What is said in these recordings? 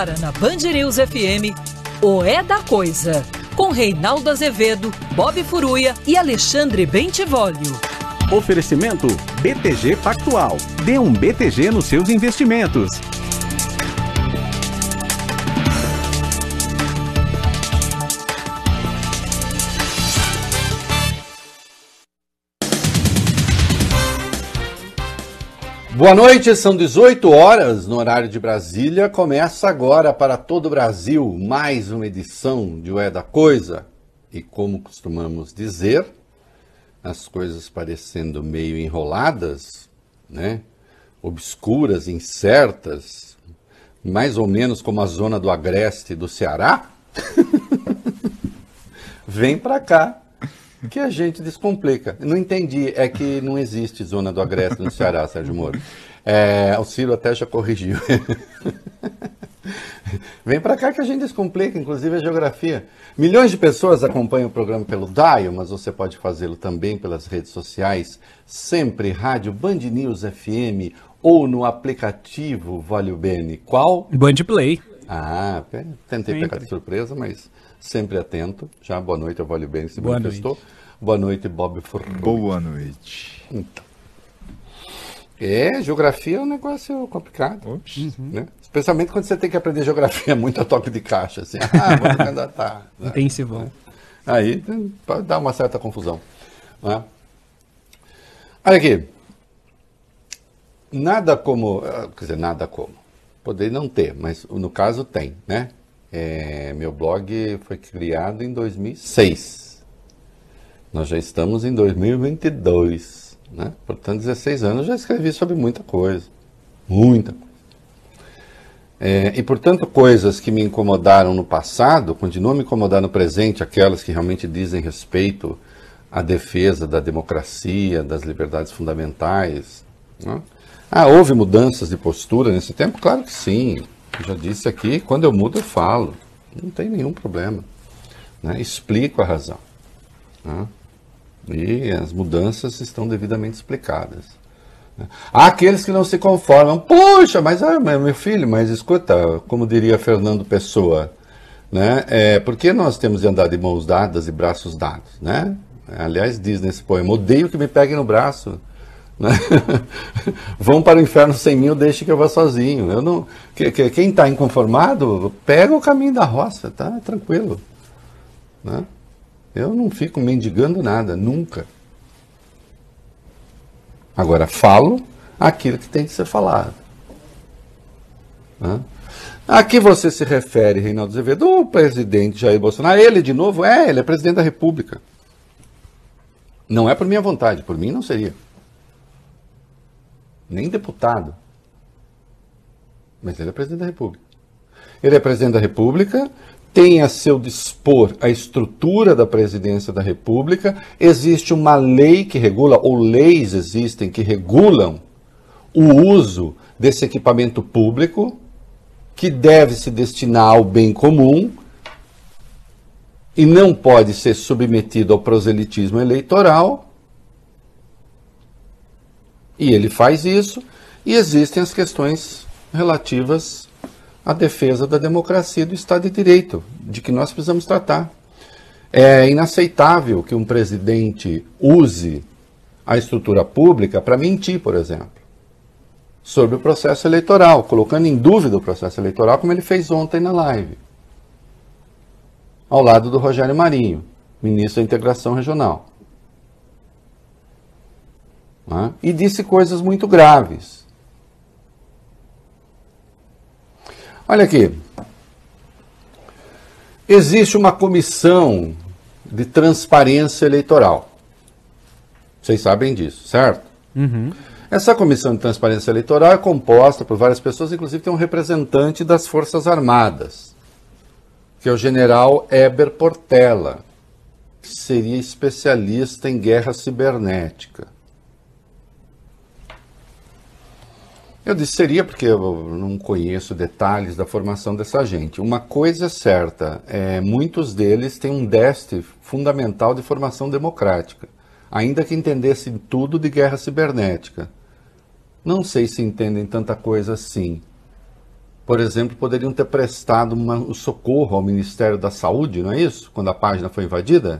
Agora na Band News FM, o É da Coisa, com Reinaldo Azevedo, Bob Furuia e Alexandre Bentivolio. Oferecimento BTG Pactual. Dê um BTG nos seus investimentos. Boa noite, são 18 horas no horário de Brasília. Começa agora para todo o Brasil mais uma edição de O É da Coisa. E como costumamos dizer, as coisas parecendo meio enroladas, né? Obscuras, incertas, mais ou menos como a zona do Agreste do Ceará, vem para cá que a gente descomplica. Não entendi, é que não existe zona do Agreste no Ceará, Sérgio Moro. O Ciro até já corrigiu. Vem para cá que a gente descomplica, inclusive a geografia. Milhões de pessoas acompanham o programa pelo Dial, mas você pode fazê-lo também pelas redes sociais, sempre Rádio Band News FM ou no aplicativo Valeu Bene. Qual? Band Play. Tentei pegar de surpresa, mas sempre atento. Já boa noite, eu Valeu Bene se Boa manifestou. noite. Boa noite, Bob Furuia. Boa noite. Então. Geografia é um negócio complicado. Né? Especialmente quando você tem que aprender geografia muito a toque de caixa. Assim. Vou candidatar. Intensivão. Aí pode dar uma certa confusão. Né? Olha aqui. Nada como... Quer dizer, nada como. Poderia não ter, mas no caso tem, né? Meu blog foi criado em 2006. Nós já estamos em 2022, né? Portanto, 16 anos eu já escrevi sobre muita coisa. Muita coisa. E, portanto, coisas que me incomodaram no passado, continuam a me incomodar no presente, aquelas que realmente dizem respeito à defesa da democracia, das liberdades fundamentais. Né? Houve mudanças de postura nesse tempo? Claro que sim. Eu já disse aqui, quando eu mudo eu falo. Não tem nenhum problema. Né? Explico a razão. Né? E as mudanças estão devidamente explicadas. Há aqueles que não se conformam. Puxa, mas meu filho, mas escuta, como diria Fernando Pessoa, né? Por que nós temos de andar de mãos dadas e braços dados? Né? Aliás, diz nesse poema, odeio que me peguem no braço. Né? Vão para o inferno sem mim, deixe que eu vá sozinho. Eu não, quem está inconformado, pega o caminho da roça, tá tranquilo. Né? Eu não fico mendigando nada, nunca. Agora, falo aquilo que tem que ser falado. Né? A que você se refere, Reinaldo Azevedo? O presidente Jair Bolsonaro, ele de novo? Ele é presidente da República. Não é por minha vontade, por mim não seria. Nem deputado. Mas ele é presidente da República. Ele é presidente da República, tem a seu dispor a estrutura da presidência da República, existe uma lei que regula, ou leis existem que regulam o uso desse equipamento público, que deve se destinar ao bem comum e não pode ser submetido ao proselitismo eleitoral. E ele faz isso, e existem as questões relativas à defesa da democracia e do Estado de Direito, de que nós precisamos tratar. É inaceitável que um presidente use a estrutura pública para mentir, por exemplo, sobre o processo eleitoral, colocando em dúvida o processo eleitoral, como ele fez ontem na live, ao lado do Rogério Marinho, ministro da Integração Regional. E disse coisas muito graves. Olha aqui. Existe uma comissão de transparência eleitoral. Vocês sabem disso, certo? Uhum. Essa comissão de transparência eleitoral é composta por várias pessoas, inclusive tem um representante das Forças Armadas, que é o general Heber Portela, que seria especialista em guerra cibernética. Eu disse seria porque eu não conheço detalhes da formação dessa gente. Uma coisa é certa, muitos deles têm um déficit fundamental de formação democrática, ainda que entendessem tudo de guerra cibernética. Não sei se entendem tanta coisa assim. por exemplo, poderiam ter prestado um socorro ao Ministério da Saúde, não é isso? Quando a página foi invadida.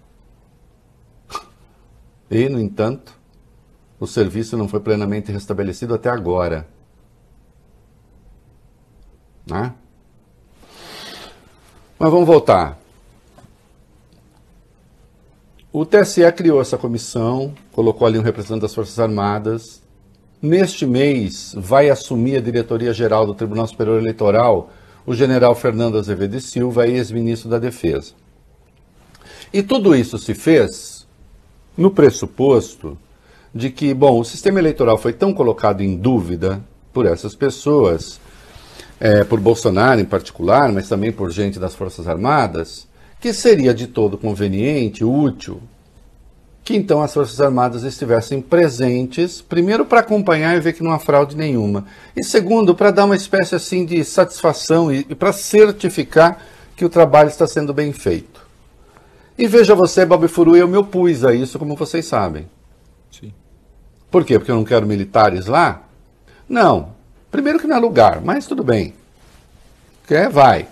E, no entanto, o serviço não foi plenamente restabelecido até agora. Né? Mas vamos voltar. O TSE criou essa comissão, colocou ali um representante das Forças Armadas. Neste mês, vai assumir a diretoria-geral do Tribunal Superior Eleitoral o general Fernando Azevedo e Silva, ex-ministro da Defesa. E tudo isso se fez no pressuposto de que, bom, o sistema eleitoral foi tão colocado em dúvida por essas pessoas, por Bolsonaro em particular, mas também por gente das Forças Armadas, que seria de todo conveniente, útil, que então as Forças Armadas estivessem presentes, primeiro para acompanhar e ver que não há fraude nenhuma, e segundo, para dar uma espécie assim de satisfação e para certificar que o trabalho está sendo bem feito. E veja você, Bob Furui, eu me opus a isso, como vocês sabem. Sim. Por quê? Porque eu não quero militares lá? Não. Primeiro que não é lugar, mas tudo bem. Quer, vai.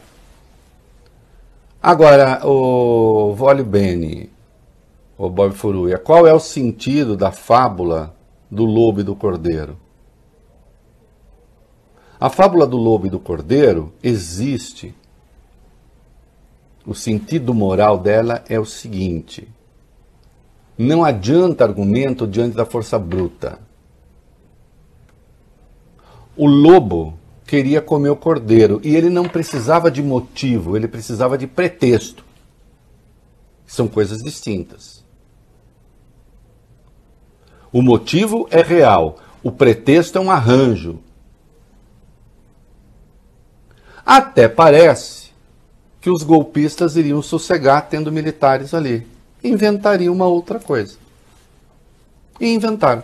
Agora, o Vólio Bene, o Bob Furui, qual é o sentido da fábula do lobo e do cordeiro? A fábula do lobo e do cordeiro existe. O sentido moral dela é o seguinte: não adianta argumento diante da força bruta. O lobo queria comer o cordeiro e ele não precisava de motivo, ele precisava de pretexto. São coisas distintas. O motivo é real, o pretexto é um arranjo. Até parece que os golpistas iriam sossegar tendo militares ali. Inventariam uma outra coisa. E inventaram.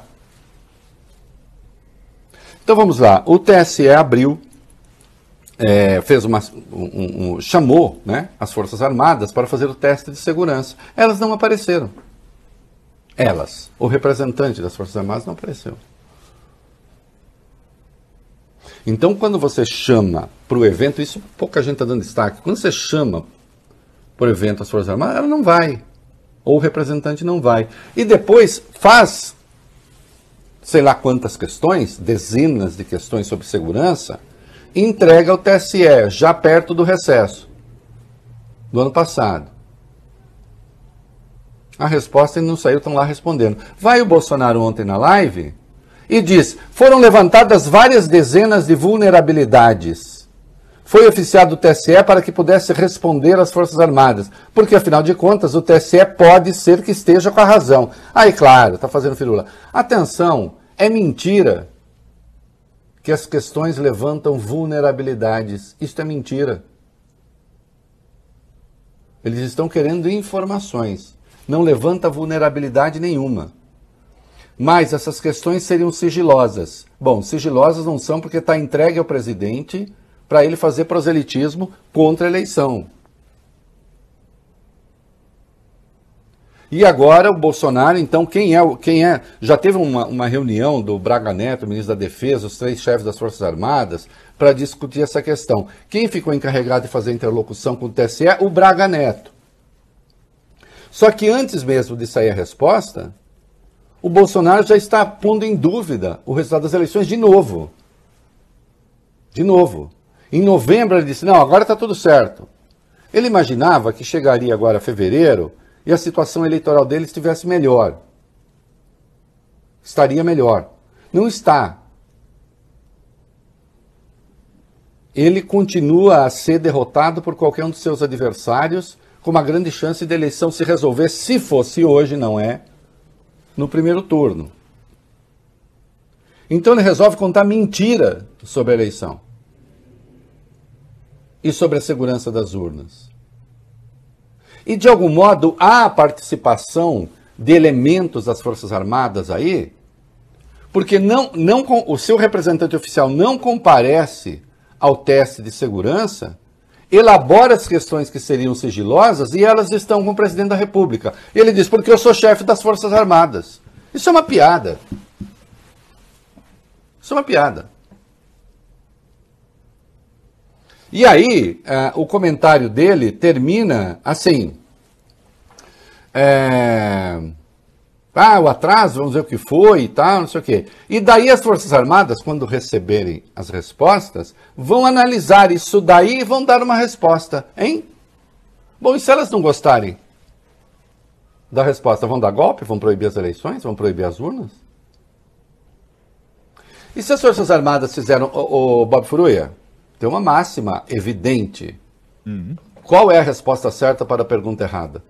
Então vamos lá. O TSE abriu, fez chamou, né, as Forças Armadas para fazer o teste de segurança. Elas não apareceram. O representante das Forças Armadas não apareceu. Então, quando você chama para o evento, isso pouca gente está dando destaque, quando você chama para o evento as Forças Armadas, ela não vai. Ou o representante não vai. E depois faz, sei lá quantas questões, dezenas de questões sobre segurança, e entrega ao TSE, já perto do recesso do ano passado. A resposta ainda não saiu, estão lá respondendo. Vai o Bolsonaro ontem na live e diz: foram levantadas várias dezenas de vulnerabilidades. Foi oficiado o TSE para que pudesse responder às Forças Armadas, porque, afinal de contas, o TSE pode ser que esteja com a razão. Aí, claro, está fazendo firula. Atenção, é mentira que as questões levantam vulnerabilidades. Isto é mentira. Eles estão querendo informações. Não levanta vulnerabilidade nenhuma. Mas essas questões seriam sigilosas. Bom, sigilosas não são porque está entregue ao presidente para ele fazer proselitismo contra a eleição. E agora o Bolsonaro, então, quem é? Já teve uma reunião do Braga Neto, ministro da Defesa, os 3 chefes das Forças Armadas, para discutir essa questão. Quem ficou encarregado de fazer interlocução com o TSE? O Braga Neto. Só que antes mesmo de sair a resposta, o Bolsonaro já está pondo em dúvida o resultado das eleições de novo. De novo. Em novembro ele disse: não, agora está tudo certo. Ele imaginava que chegaria agora fevereiro e a situação eleitoral dele estivesse melhor. Estaria melhor. Não está. Ele continua a ser derrotado por qualquer um dos seus adversários, com uma grande chance de eleição se resolver, se fosse hoje, não é, no primeiro turno. Então ele resolve contar mentira sobre a eleição e sobre a segurança das urnas. E, de algum modo, há a participação de elementos das Forças Armadas aí, porque o seu representante oficial não comparece ao teste de segurança, elabora as questões que seriam sigilosas e elas estão com o presidente da República. Ele diz: porque eu sou chefe das Forças Armadas. Isso é uma piada. Isso é uma piada. E aí, o comentário dele termina assim. O atraso, vamos ver o que foi e tal, não sei o quê. E daí as Forças Armadas, quando receberem as respostas, vão analisar isso daí e vão dar uma resposta, hein? Bom, e se elas não gostarem da resposta, vão dar golpe? Vão proibir as eleições? Vão proibir as urnas? E se as Forças Armadas fizeram, o Bob Furuia, tem uma máxima evidente. Qual é a resposta certa para a pergunta errada?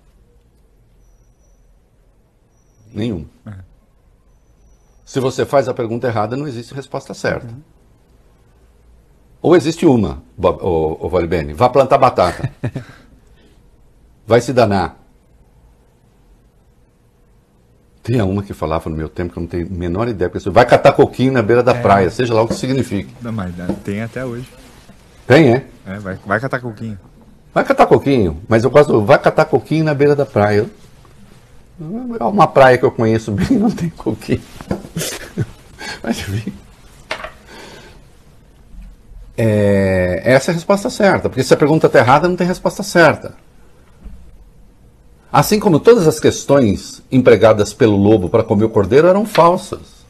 Nenhum. Se você faz a pergunta errada, não existe resposta certa. Ou existe uma, o Valibene, vá plantar batata. Vai se danar. Tinha uma que falava no meu tempo, que eu não tenho a menor ideia. Vai catar coquinho na beira da praia, seja lá o que signifique. Não, mas tem até hoje. Tem, é? Vai catar coquinho. Vai catar coquinho, mas eu gosto do vai catar coquinho na beira da praia. É uma praia que eu conheço bem, não tem coquinho. Mas enfim. Essa é a resposta certa, porque se a pergunta está errada, não tem resposta certa. Assim como todas as questões empregadas pelo lobo para comer o cordeiro eram falsas.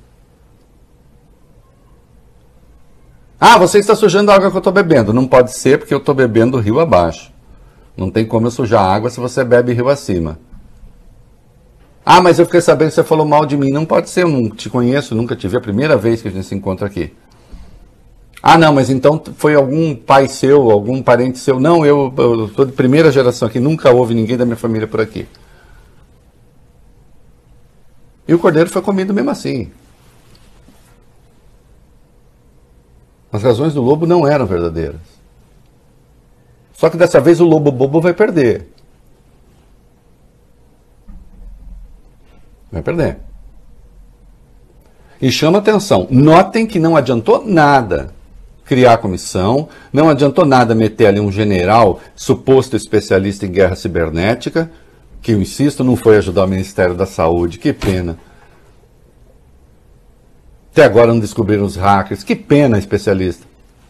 Você está sujando a água que eu estou bebendo. Não pode ser, porque eu estou bebendo rio abaixo. Não tem como eu sujar a água se você bebe rio acima. Mas eu fiquei sabendo que você falou mal de mim. Não pode ser, eu não te conheço, nunca te vi. É a primeira vez que a gente se encontra aqui. Não, mas então foi algum pai seu, algum parente seu. Não, eu sou de primeira geração aqui, nunca houve ninguém da minha família por aqui. E o cordeiro foi comido mesmo assim. As razões do lobo não eram verdadeiras. Só que dessa vez o lobo bobo vai perder. Vai perder. E chama atenção. Notem que não adiantou nada criar a comissão, não adiantou nada meter ali um general suposto especialista em guerra cibernética, que, eu insisto, não foi ajudar o Ministério da Saúde. Que pena. Até agora não descobriram os hackers. Que pena, especialista.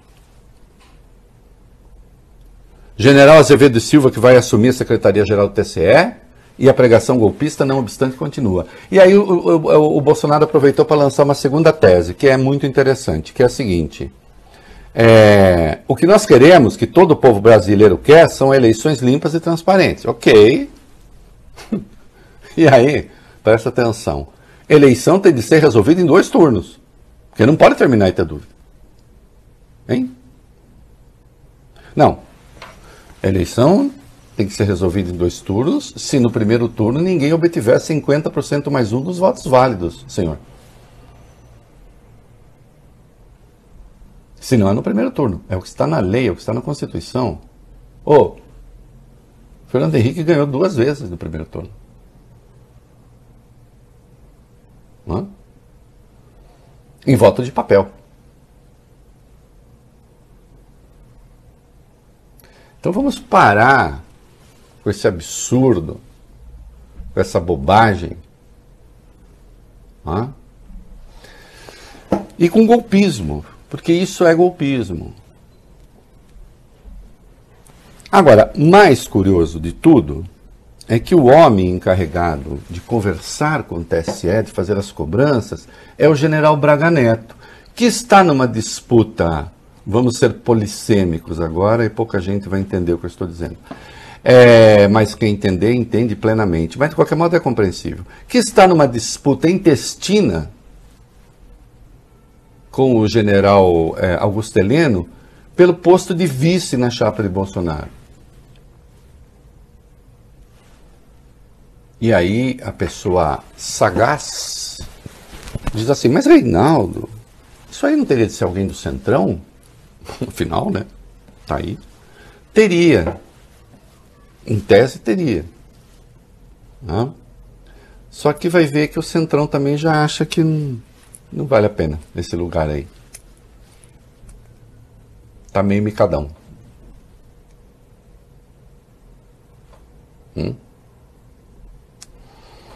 General Azevedo Silva, que vai assumir a Secretaria-Geral do TCE, e a pregação golpista, não obstante, continua. E aí o Bolsonaro aproveitou para lançar uma segunda tese, que é muito interessante, que é a seguinte. O que nós queremos, que todo o povo brasileiro quer, são eleições limpas e transparentes. Ok. E aí, presta atenção. Eleição tem de ser resolvida em 2 turnos. Porque não pode terminar e ter dúvida. Hein? Não. A eleição tem que ser resolvida em 2 turnos, se no primeiro turno ninguém obtiver 50% mais 1 dos votos válidos, senhor. Se não é no primeiro turno. É o que está na lei, é o que está na Constituição. Fernando Henrique ganhou 2 vezes no primeiro turno. Em voto de papel. Então vamos parar com esse absurdo, com essa bobagem, e com golpismo, porque isso é golpismo. Agora, mais curioso de tudo é que o homem encarregado de conversar com o TSE, de fazer as cobranças, é o general Braga Neto, que está numa disputa, vamos ser polissêmicos agora, e pouca gente vai entender o que eu estou dizendo. Mas quem entender, entende plenamente. Mas, de qualquer modo, é compreensível. Que está numa disputa intestina com o general Augusto Heleno pelo posto de vice na chapa de Bolsonaro. E aí a pessoa sagaz diz assim, mas Reinaldo, isso aí não teria de ser alguém do Centrão? Afinal, né? Tá aí. Teria. Em tese, teria. Só que vai ver que o Centrão também já acha que não vale a pena esse lugar aí. Tá meio micadão.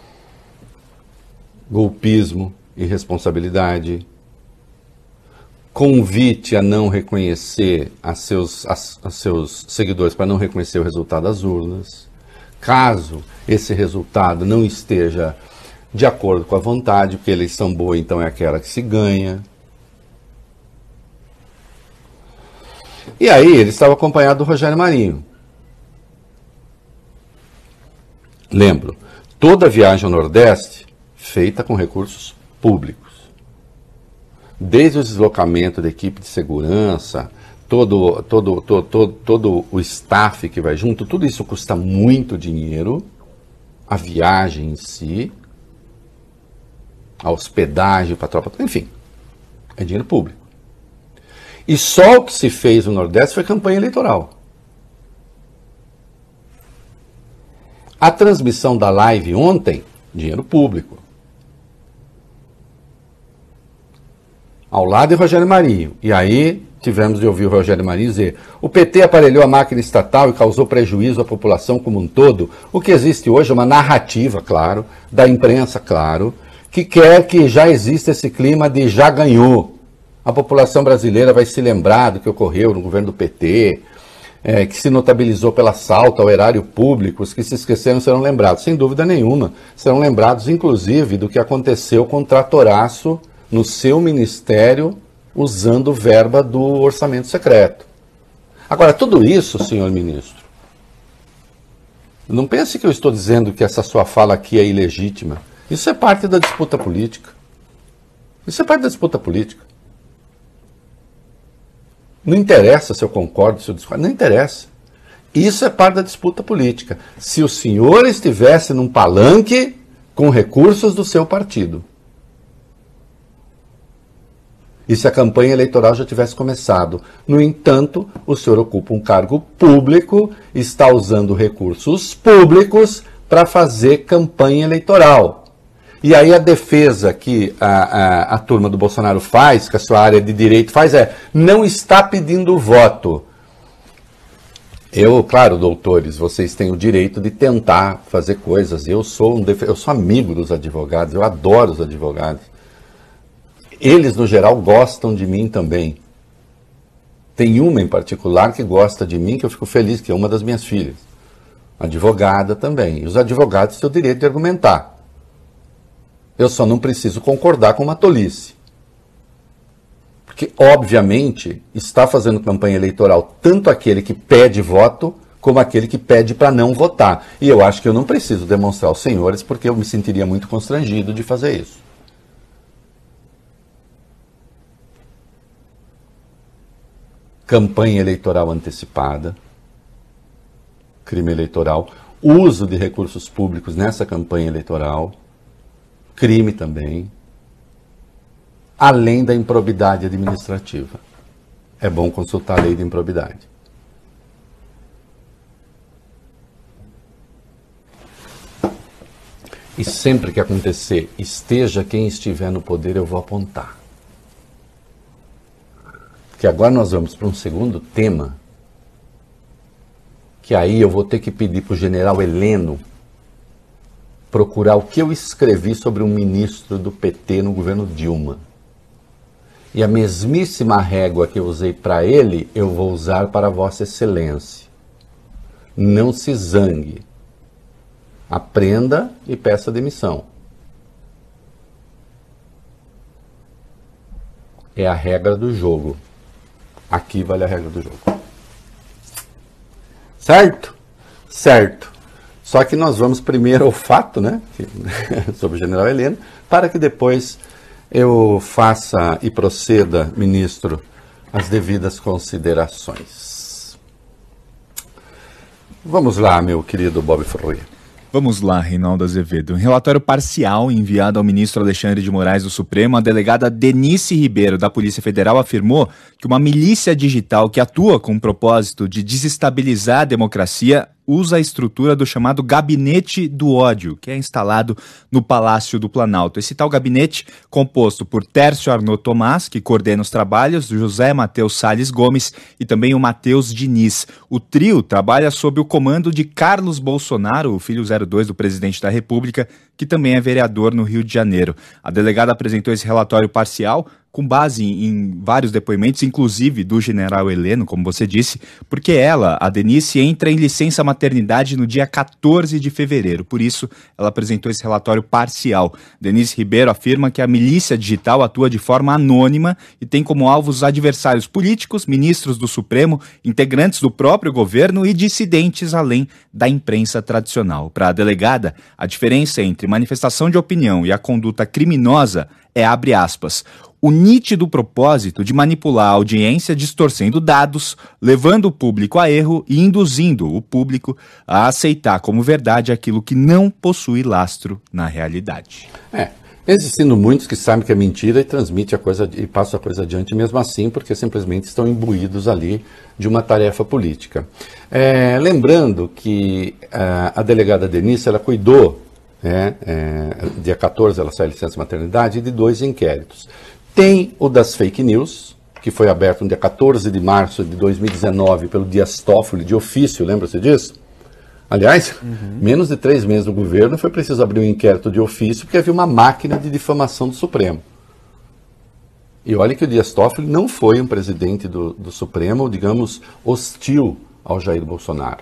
Golpismo, irresponsabilidade, convite a não reconhecer a seus seguidores para não reconhecer o resultado das urnas. Caso esse resultado não esteja de acordo com a vontade, porque a eleição boa então é aquela que se ganha. E aí ele estava acompanhado do Rogério Marinho. Lembro, toda a viagem ao Nordeste feita com recursos públicos. Desde o deslocamento da equipe de segurança, todo o staff que vai junto, tudo isso custa muito dinheiro, a viagem em si, a hospedagem para a tropa, enfim, é dinheiro público. E só o que se fez no Nordeste foi campanha eleitoral. A transmissão da live ontem, dinheiro público. Ao lado de Rogério Marinho. E aí tivemos de ouvir o Rogério Marinho dizer: o PT aparelhou a máquina estatal e causou prejuízo à população como um todo. O que existe hoje é uma narrativa, claro, da imprensa, claro, que quer que já exista esse clima de já ganhou. A população brasileira vai se lembrar do que ocorreu no governo do PT, que se notabilizou pelo assalto ao erário público. Os que se esqueceram serão lembrados, sem dúvida nenhuma. Serão lembrados, inclusive, do que aconteceu com o tratoraço no seu ministério, usando verba do orçamento secreto. Agora, tudo isso, senhor ministro, não pense que eu estou dizendo que essa sua fala aqui é ilegítima. Isso é parte da disputa política. Isso é parte da disputa política. Não interessa se eu concordo, se eu discordo, não interessa. Isso é parte da disputa política. Se o senhor estivesse num palanque com recursos do seu partido, e se a campanha eleitoral já tivesse começado. No entanto, o senhor ocupa um cargo público, está usando recursos públicos para fazer campanha eleitoral. E aí a defesa que a turma do Bolsonaro faz, que a sua área de direito faz, não está pedindo voto. Claro, doutores, vocês têm o direito de tentar fazer coisas. Eu sou amigo dos advogados, eu adoro os advogados. Eles, no geral, gostam de mim também. Tem uma em particular que gosta de mim, que eu fico feliz, que é uma das minhas filhas. Advogada também. E os advogados têm o direito de argumentar. Eu só não preciso concordar com uma tolice. Porque, obviamente, está fazendo campanha eleitoral tanto aquele que pede voto, como aquele que pede para não votar. E eu acho que eu não preciso demonstrar aos senhores, porque eu me sentiria muito constrangido de fazer isso. Campanha eleitoral antecipada, crime eleitoral, uso de recursos públicos nessa campanha eleitoral, crime também, além da improbidade administrativa. É bom consultar a lei de improbidade. E sempre que acontecer, esteja quem estiver no poder, eu vou apontar. Que agora nós vamos para um segundo tema, que aí eu vou ter que pedir para o general Heleno procurar o que eu escrevi sobre um ministro do PT no governo Dilma. E a mesmíssima régua que eu usei para ele, eu vou usar para Vossa Excelência. Não se zangue. Aprenda e peça demissão. É a regra do jogo. Aqui vale a regra do jogo. Certo? Certo. Só que nós vamos primeiro ao fato, né? Sobre o general Heleno, para que depois eu faça e proceda, ministro, as devidas considerações. Vamos lá, meu querido Bob Furrier. Vamos lá, Reinaldo Azevedo. Em relatório parcial enviado ao ministro Alexandre de Moraes do Supremo, a delegada Denise Ribeiro, da Polícia Federal, afirmou que uma milícia digital que atua com o propósito de desestabilizar a democracia usa a estrutura do chamado Gabinete do Ódio, que é instalado no Palácio do Planalto. Esse tal gabinete, composto por Tércio Arnaud Tomás, que coordena os trabalhos, José Matheus Salles Gomes e também o Matheus Diniz. O trio trabalha sob o comando de Carlos Bolsonaro, o filho 02 do presidente da República, que também é vereador no Rio de Janeiro. A delegada apresentou esse relatório parcial com base em vários depoimentos, inclusive do general Heleno, como você disse, porque ela, a Denise, entra em licença maternidade no dia 14 de fevereiro. Por isso, ela apresentou esse relatório parcial. Denise Ribeiro afirma que a milícia digital atua de forma anônima e tem como alvos adversários políticos, ministros do Supremo, integrantes do próprio governo e dissidentes além da imprensa tradicional. Para a delegada, a diferença entre manifestação de opinião e a conduta criminosa é, abre aspas, o nítido propósito de manipular a audiência distorcendo dados, levando o público a erro e induzindo o público a aceitar como verdade aquilo que não possui lastro na realidade. Existindo muitos que sabem que é mentira e transmite a coisa e passa a coisa adiante mesmo assim, porque simplesmente estão imbuídos ali de uma tarefa política. Lembrando que a delegada Denise, ela cuidou, dia 14 ela sai licença maternidade, de 2 inquéritos. Tem o das fake news, que foi aberto no dia 14 de março de 2019 pelo Dias Toffoli, de ofício, lembra-se disso? Aliás, menos de 3 meses do governo foi preciso abrir um inquérito de ofício porque havia uma máquina de difamação do Supremo. E olha que o Dias Toffoli não foi um presidente do Supremo, digamos, hostil ao Jair Bolsonaro.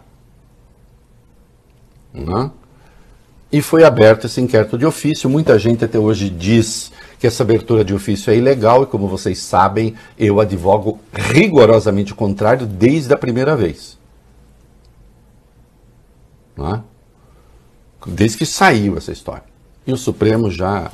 E foi aberto esse inquérito de ofício. Muita gente até hoje diz que essa abertura de ofício é ilegal e, como vocês sabem, eu advogo rigorosamente o contrário desde a primeira vez. Desde que saiu essa história. E o Supremo já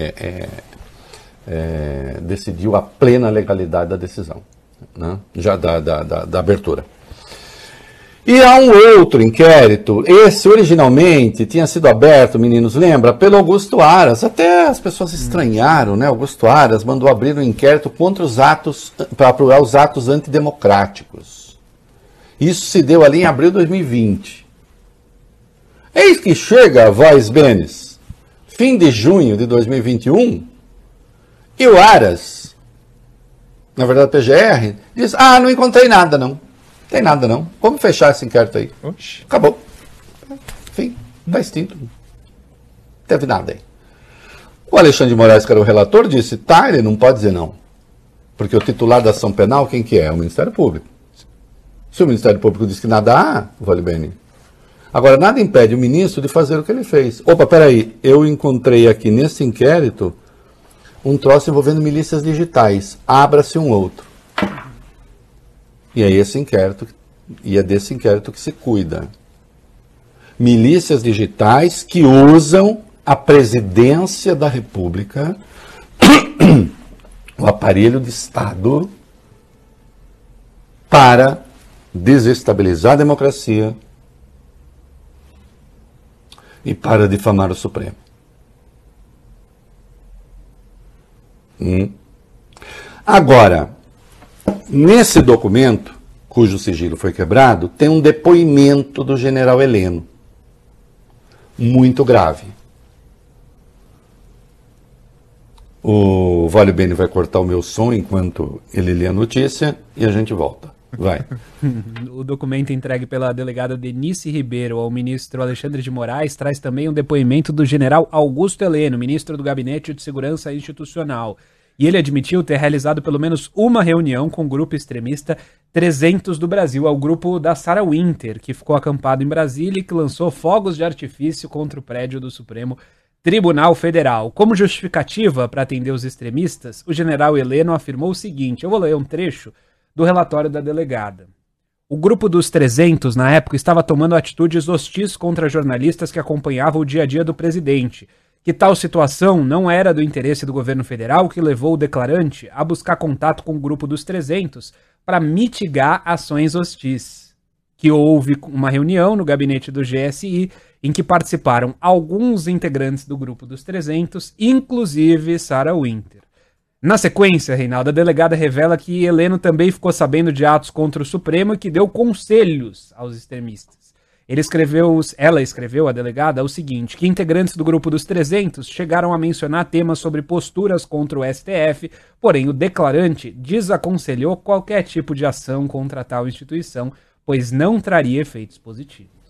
decidiu a plena legalidade da decisão, já da abertura. E há um outro inquérito, esse originalmente tinha sido aberto, meninos, lembra? Pelo Augusto Aras. Até as pessoas estranharam, né? Augusto Aras mandou abrir um inquérito contra os atos, para apurar os atos antidemocráticos. Isso se deu ali em abril de 2020. Eis que chega a voz Benes, fim de junho de 2021, e o Aras, na verdade o PGR, diz, não encontrei nada não, tem nada não, vamos fechar esse inquérito aí. Oxi. Acabou. Enfim, está extinto. Não teve nada aí. O Alexandre de Moraes, que era o relator, disse, ele não pode dizer não, porque o titular da ação penal, quem que é? O Ministério Público. Se o Ministério Público diz que nada há, vale bem. Agora, nada impede o ministro de fazer o que ele fez. Opa, peraí, eu encontrei aqui nesse inquérito um troço envolvendo milícias digitais. Abra-se um outro. E é esse inquérito, e é desse inquérito que se cuida. Milícias digitais que usam a presidência da República, o aparelho de Estado, para desestabilizar a democracia e para difamar o Supremo. Agora, nesse documento, cujo sigilo foi quebrado, tem um depoimento do general Heleno, muito grave. O Vale Bene vai cortar o meu som enquanto ele lê a notícia e a gente volta. Vai. O documento entregue pela delegada Denise Ribeiro ao ministro Alexandre de Moraes traz também um depoimento do general Augusto Heleno, ministro do Gabinete de Segurança Institucional. E ele admitiu ter realizado pelo menos uma reunião com o grupo extremista 300 do Brasil, ao grupo da Sarah Winter, que ficou acampado em Brasília e que lançou fogos de artifício contra o prédio do Supremo Tribunal Federal. Como justificativa para atender os extremistas, o general Heleno afirmou o seguinte, eu vou ler um trecho do relatório da delegada. O grupo dos 300, na época, estava tomando atitudes hostis contra jornalistas que acompanhavam o dia a dia do presidente. Que tal situação não era do interesse do governo federal, que levou o declarante a buscar contato com o grupo dos 300 para mitigar ações hostis. Que houve uma reunião no gabinete do GSI em que participaram alguns integrantes do grupo dos 300, inclusive Sarah Winter. Na sequência, Reinaldo, a delegada revela que Heleno também ficou sabendo de atos contra o Supremo e que deu conselhos aos extremistas. Ela escreveu, a delegada, o seguinte, que integrantes do grupo dos 300 chegaram a mencionar temas sobre posturas contra o STF, porém o declarante desaconselhou qualquer tipo de ação contra tal instituição, pois não traria efeitos positivos.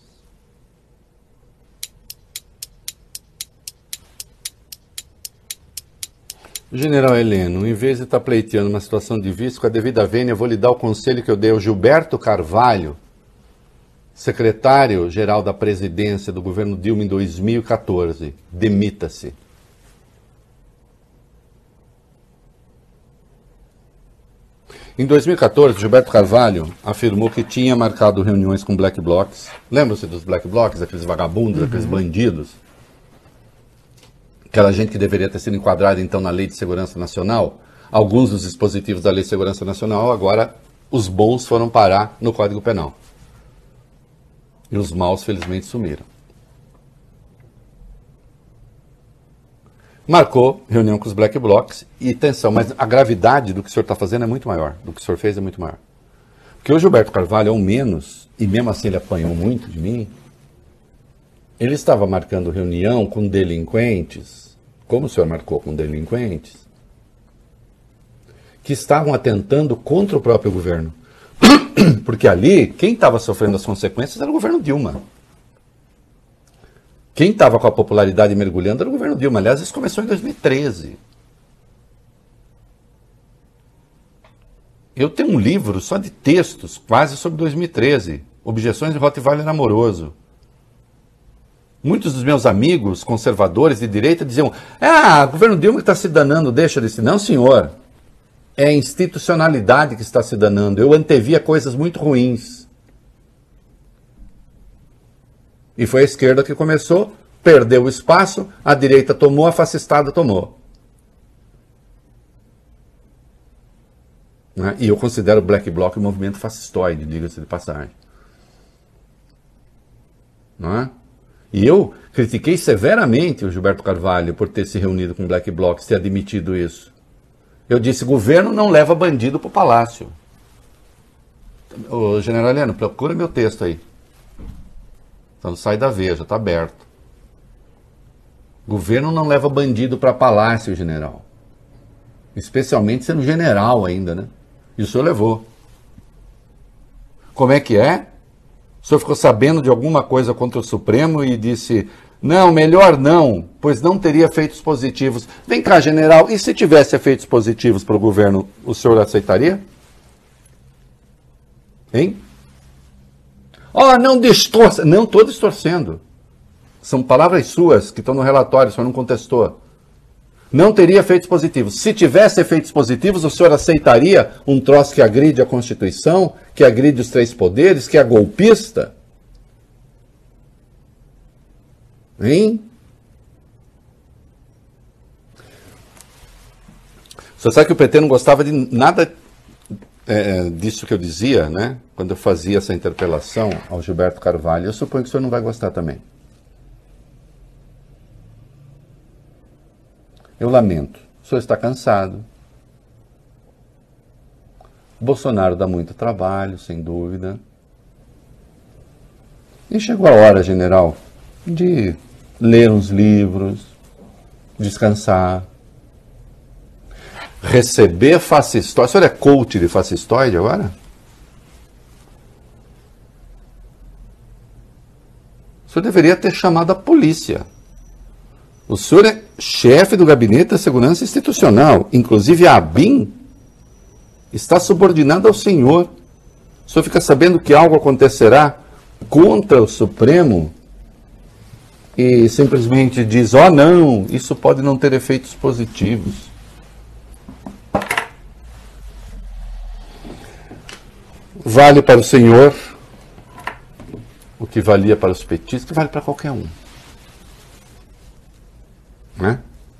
General Heleno, em vez de estar pleiteando uma situação de vício, com a devida vênia, eu vou lhe dar o conselho que eu dei ao Gilberto Carvalho, secretário-geral da presidência do governo Dilma em 2014. Demita-se. Em 2014, Gilberto Carvalho afirmou que tinha marcado reuniões com black blocs. Lembram-se dos black blocs, aqueles vagabundos, aqueles bandidos? Aquela gente que deveria ter sido enquadrada, então, na Lei de Segurança Nacional. Alguns dos dispositivos da Lei de Segurança Nacional, agora os bons foram parar no Código Penal. E os maus, felizmente, sumiram. Marcou reunião com os black blocs e atenção, mas a gravidade do que o senhor está fazendo é muito maior, do que o senhor fez é muito maior. Porque o Gilberto Carvalho é um menos, e mesmo assim ele apanhou muito de mim, ele estava marcando reunião com delinquentes, como o senhor marcou com delinquentes, que estavam atentando contra o próprio governo. Porque ali, quem estava sofrendo as consequências era o governo Dilma. Quem estava com a popularidade mergulhando era o governo Dilma. Aliás, isso começou em 2013. Eu tenho um livro só de textos, quase sobre 2013. Objeções de Rottweiler amoroso. Muitos dos meus amigos conservadores de direita diziam: o governo Dilma está se danando, deixa de se... Não, senhor. É a institucionalidade que está se danando. Eu antevia coisas muito ruins. E foi a esquerda que começou, perdeu o espaço, a direita tomou, a fascistada tomou. Né? E eu considero o Black Bloc um movimento fascistoide, diga-se de passagem. Não é? E eu critiquei severamente o Gilberto Carvalho por ter se reunido com o Black Bloc, ter admitido isso. Eu disse: governo não leva bandido para o palácio. Ô, General Heleno, procura meu texto aí. Então sai da Veja, está aberto. Governo não leva bandido para palácio, general. Especialmente sendo general ainda, né? E o senhor levou. Como é que é? O senhor ficou sabendo de alguma coisa contra o Supremo e disse: não, melhor não, pois não teria efeitos positivos. Vem cá, general, e se tivesse efeitos positivos para o governo, o senhor aceitaria? Hein? Não distorça. Não estou distorcendo. São palavras suas que estão no relatório, o senhor não contestou. Não teria efeitos positivos. Se tivesse efeitos positivos, o senhor aceitaria um troço que agride a Constituição, que agride os 3 poderes, que é golpista? Hein? O senhor sabe que o PT não gostava de nada disso que eu dizia, né? Quando eu fazia essa interpelação ao Gilberto Carvalho. Eu suponho que o senhor não vai gostar também. Eu lamento. O senhor está cansado. Bolsonaro dá muito trabalho, sem dúvida. E chegou a hora, general, de ler uns livros, descansar, receber fascistoide. O senhor é coach de fascistoide agora? O senhor deveria ter chamado a polícia. O senhor é chefe do Gabinete da Segurança Institucional. Inclusive a ABIN está subordinada ao senhor. O senhor fica sabendo que algo acontecerá contra o Supremo e simplesmente diz: não, isso pode não ter efeitos positivos. Vale para o senhor o que valia para os petistas, que vale para qualquer um. Né?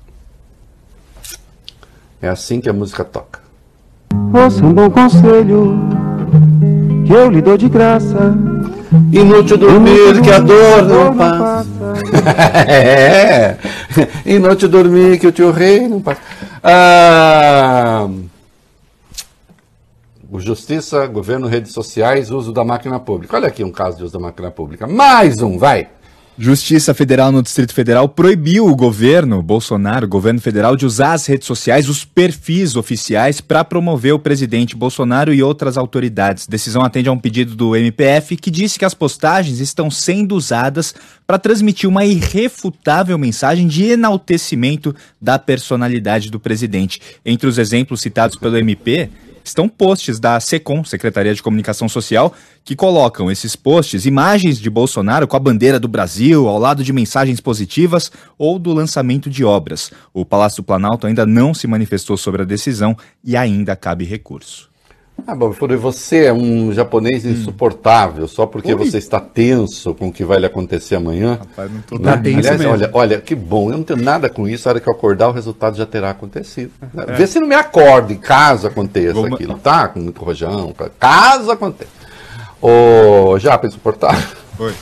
É assim que a música toca. Ouça um bom conselho que eu lhe dou de graça. Inútil dormir que a dor não passa. Inútil dormir que o tio rei não passa. Justiça, governo, redes sociais, uso da máquina pública. Olha aqui um caso de uso da máquina pública. Mais um, vai! Justiça Federal no Distrito Federal proibiu o governo Bolsonaro, o governo federal, de usar as redes sociais, os perfis oficiais, para promover o presidente Bolsonaro e outras autoridades. Decisão atende a um pedido do MPF que disse que as postagens estão sendo usadas para transmitir uma irrefutável mensagem de enaltecimento da personalidade do presidente. Entre os exemplos citados pelo MP estão posts da SECOM, Secretaria de Comunicação Social, que colocam esses posts, imagens de Bolsonaro com a bandeira do Brasil, ao lado de mensagens positivas ou do lançamento de obras. O Palácio do Planalto ainda não se manifestou sobre a decisão e ainda cabe recurso. Bob Furui, você é um japonês insuportável, só porque você está tenso com o que vai lhe acontecer amanhã. Rapaz, não tô Né? tenso Aliás, mesmo. olha, que bom, eu não tenho nada com isso, a hora que eu acordar o resultado já terá acontecido. Vê se não me acorde, caso aconteça aquilo, tá? Com muito rojão, caso aconteça. Ô, Japa insuportável. Oi.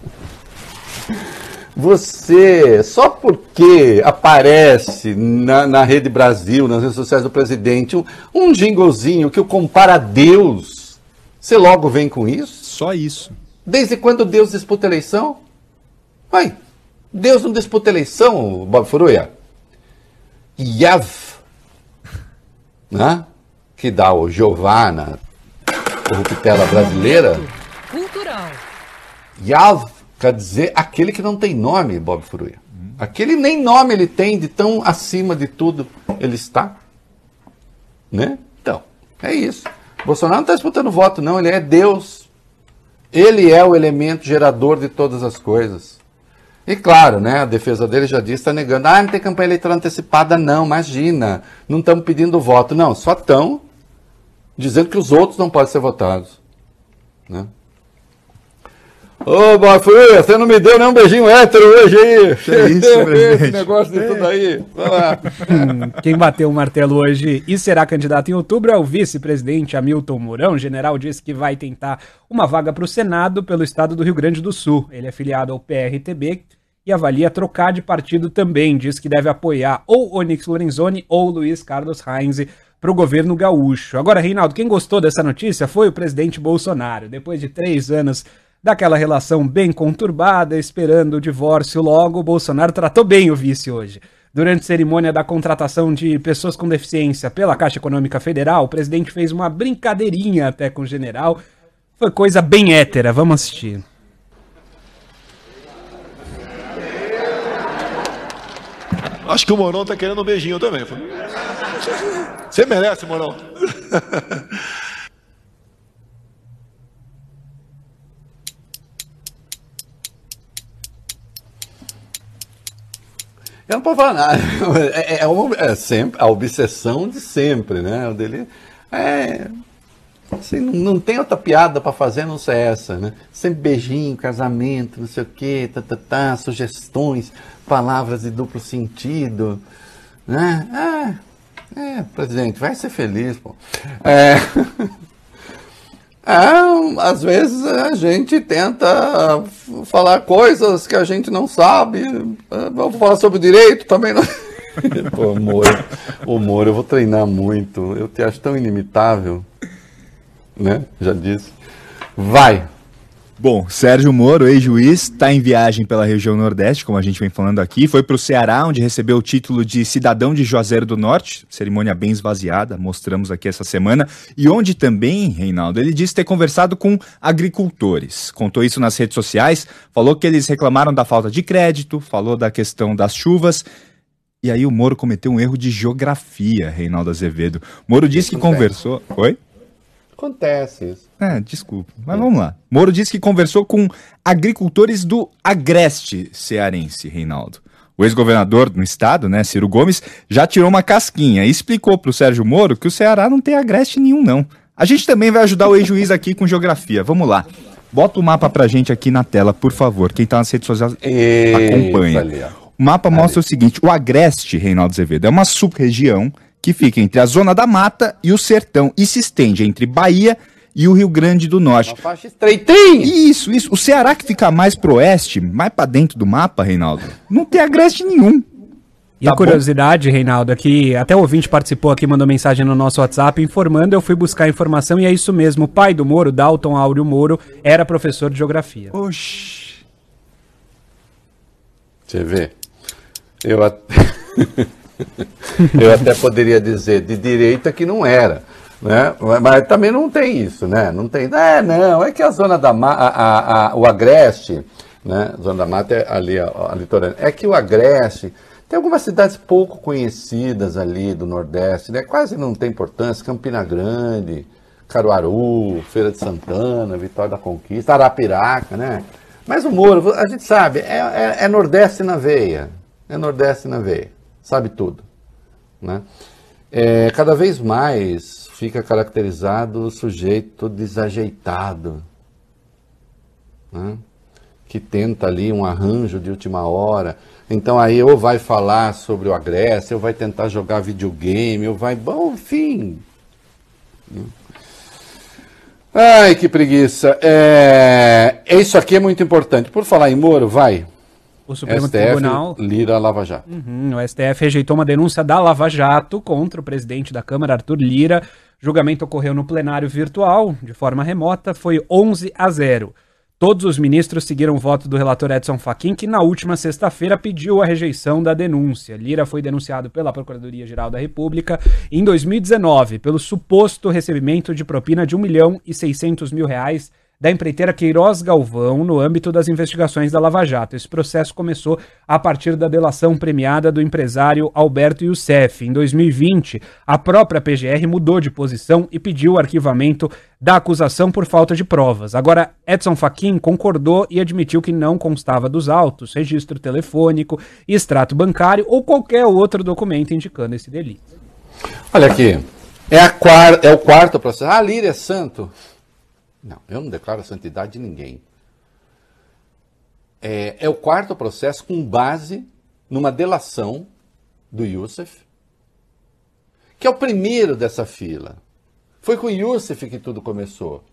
Você, só porque aparece na Rede Brasil, nas redes sociais do presidente, um jinglezinho que o compara a Deus, você logo vem com isso? Só isso. Desde quando Deus disputa eleição? Vai, Deus não disputa eleição, Bob Furuia. Yav, né? Que dá o Jeová na corruptela brasileira. Cultural. Yav quer dizer aquele que não tem nome, Bob Furuia. Aquele nem nome ele tem, de tão acima de tudo ele está. Né? Então, é isso. Bolsonaro não está disputando voto, não. Ele é Deus. Ele é o elemento gerador de todas as coisas. E claro, né, a defesa dele já disse, está negando. Não tem campanha eleitoral antecipada, não. Imagina. Não estamos pedindo voto. Não, só estão dizendo que os outros não podem ser votados. Né? Ô, Bob Furuia, você não me deu nem um beijinho hétero hoje aí. Que isso, presidente? Esse negócio de tudo aí. Vai lá. Quem bateu o martelo hoje e será candidato em outubro é o vice-presidente Hamilton Mourão. O general disse que vai tentar uma vaga para o Senado pelo estado do Rio Grande do Sul. Ele é filiado ao PRTB e avalia trocar de partido também. Diz que deve apoiar ou Onyx Lorenzoni ou Luiz Carlos Reins para o governo gaúcho. Agora, Reinaldo, quem gostou dessa notícia foi o presidente Bolsonaro. Depois de 3 anos daquela relação bem conturbada, esperando o divórcio logo, o Bolsonaro tratou bem o vice hoje. Durante a cerimônia da contratação de pessoas com deficiência pela Caixa Econômica Federal, o presidente fez uma brincadeirinha até com o general. Foi coisa bem hétera, vamos assistir. Acho que o Mourão tá querendo um beijinho também. Você merece, Mourão. Eu não posso falar nada. É sempre a obsessão de sempre, né? O dele assim, não tem outra piada para fazer, não sei essa, né? Sempre beijinho, casamento, não sei o quê, sugestões, palavras de duplo sentido, né? Presidente, vai ser feliz, pô. Às vezes a gente tenta falar coisas que a gente não sabe. Vamos falar sobre direito também. Não... Pô, Moro, eu vou treinar muito. Eu te acho tão inimitável. Né? Já disse. Vai! Bom, Sérgio Moro, ex-juiz, está em viagem pela região Nordeste, como a gente vem falando aqui. Foi para o Ceará, onde recebeu o título de cidadão de Juazeiro do Norte, cerimônia bem esvaziada, mostramos aqui essa semana. E onde também, Reinaldo, ele disse ter conversado com agricultores. Contou isso nas redes sociais, falou que eles reclamaram da falta de crédito, falou da questão das chuvas. E aí o Moro cometeu um erro de geografia, Reinaldo Azevedo. Moro disse que conversou... Oi? Acontece isso. Desculpa, mas vamos lá. Moro disse que conversou com agricultores do Agreste cearense, Reinaldo. O ex-governador no estado, né, Ciro Gomes, já tirou uma casquinha e explicou para o Sérgio Moro que o Ceará não tem agreste nenhum, não. A gente também vai ajudar o ex-juiz aqui com geografia. Vamos lá. Bota o mapa pra gente aqui na tela, por favor. Quem tá nas redes sociais acompanha. O mapa mostra o seguinte, o Agreste, Reinaldo Azevedo, é uma sub-região que fica entre a Zona da Mata e o Sertão, e se estende entre Bahia e o Rio Grande do Norte. Uma faixa estreitinha! Isso. O Ceará que fica mais pro oeste, mais pra dentro do mapa, Reinaldo, não tem agreste nenhum. E a curiosidade, Reinaldo, é que até o ouvinte participou aqui, mandou mensagem no nosso WhatsApp informando, eu fui buscar informação e é isso mesmo, o pai do Moro, Dalton Áureo Moro, era professor de geografia. Oxi. Você vê? Eu até... eu até poderia dizer de direita que não era, né? Mas também não tem isso, né? Não tem. Não, é que a zona da mata, o Agreste, né? A zona da mata é ali a litorânea. É que o Agreste tem algumas cidades pouco conhecidas ali do Nordeste, né? Quase não tem importância. Campina Grande, Caruaru, Feira de Santana, Vitória da Conquista, Arapiraca, né? Mas o Moro, a gente sabe, é Nordeste na veia. É Nordeste na veia. Sabe tudo, né? Cada vez mais fica caracterizado o sujeito desajeitado, né? Que tenta ali um arranjo de última hora. Então aí ou vai falar sobre o Agreste, ou vai tentar jogar videogame, ou vai... Bom, enfim. Ai, que preguiça. Isso aqui é muito importante. Por falar em Moro, vai... O Supremo STF, Tribunal... Lira Lava Jato. O STF rejeitou uma denúncia da Lava Jato contra o presidente da Câmara, Arthur Lira. O julgamento ocorreu no plenário virtual, de forma remota, foi 11-0. Todos os ministros seguiram o voto do relator Edson Fachin, que na última sexta-feira pediu a rejeição da denúncia. Lira foi denunciado pela Procuradoria-Geral da República em 2019 pelo suposto recebimento de propina de R$1.600.000 da empreiteira Queiroz Galvão no âmbito das investigações da Lava Jato. Esse processo começou a partir da delação premiada do empresário Alberto Youssef. Em 2020, a própria PGR mudou de posição e pediu o arquivamento da acusação por falta de provas. Agora, Edson Fachin concordou e admitiu que não constava dos autos, registro telefônico, extrato bancário ou qualquer outro documento indicando esse delito. Olha aqui, é o quarto processo. Lira é santo. Não, eu não declaro a santidade de ninguém. É o quarto processo com base numa delação do Youssef, que é o primeiro dessa fila. Foi com o Youssef que tudo começou.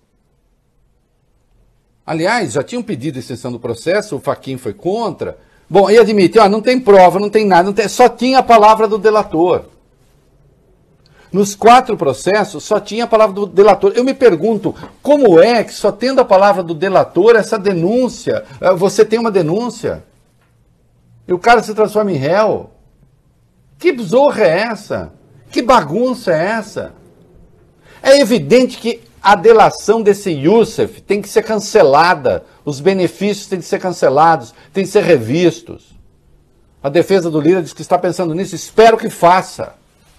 Aliás, já tinham pedido extensão do processo, o Fachin foi contra. Bom, e admite, não tem prova, não tem nada, só tinha a palavra do delator. Nos 4 processos, só tinha a palavra do delator. Eu me pergunto, como é que só tendo a palavra do delator, essa denúncia, você tem uma denúncia, e o cara se transforma em réu? Que zorra é essa? Que bagunça é essa? É evidente que a delação desse Youssef tem que ser cancelada, os benefícios têm que ser cancelados, têm que ser revistos. A defesa do Lira diz que está pensando nisso, espero que faça.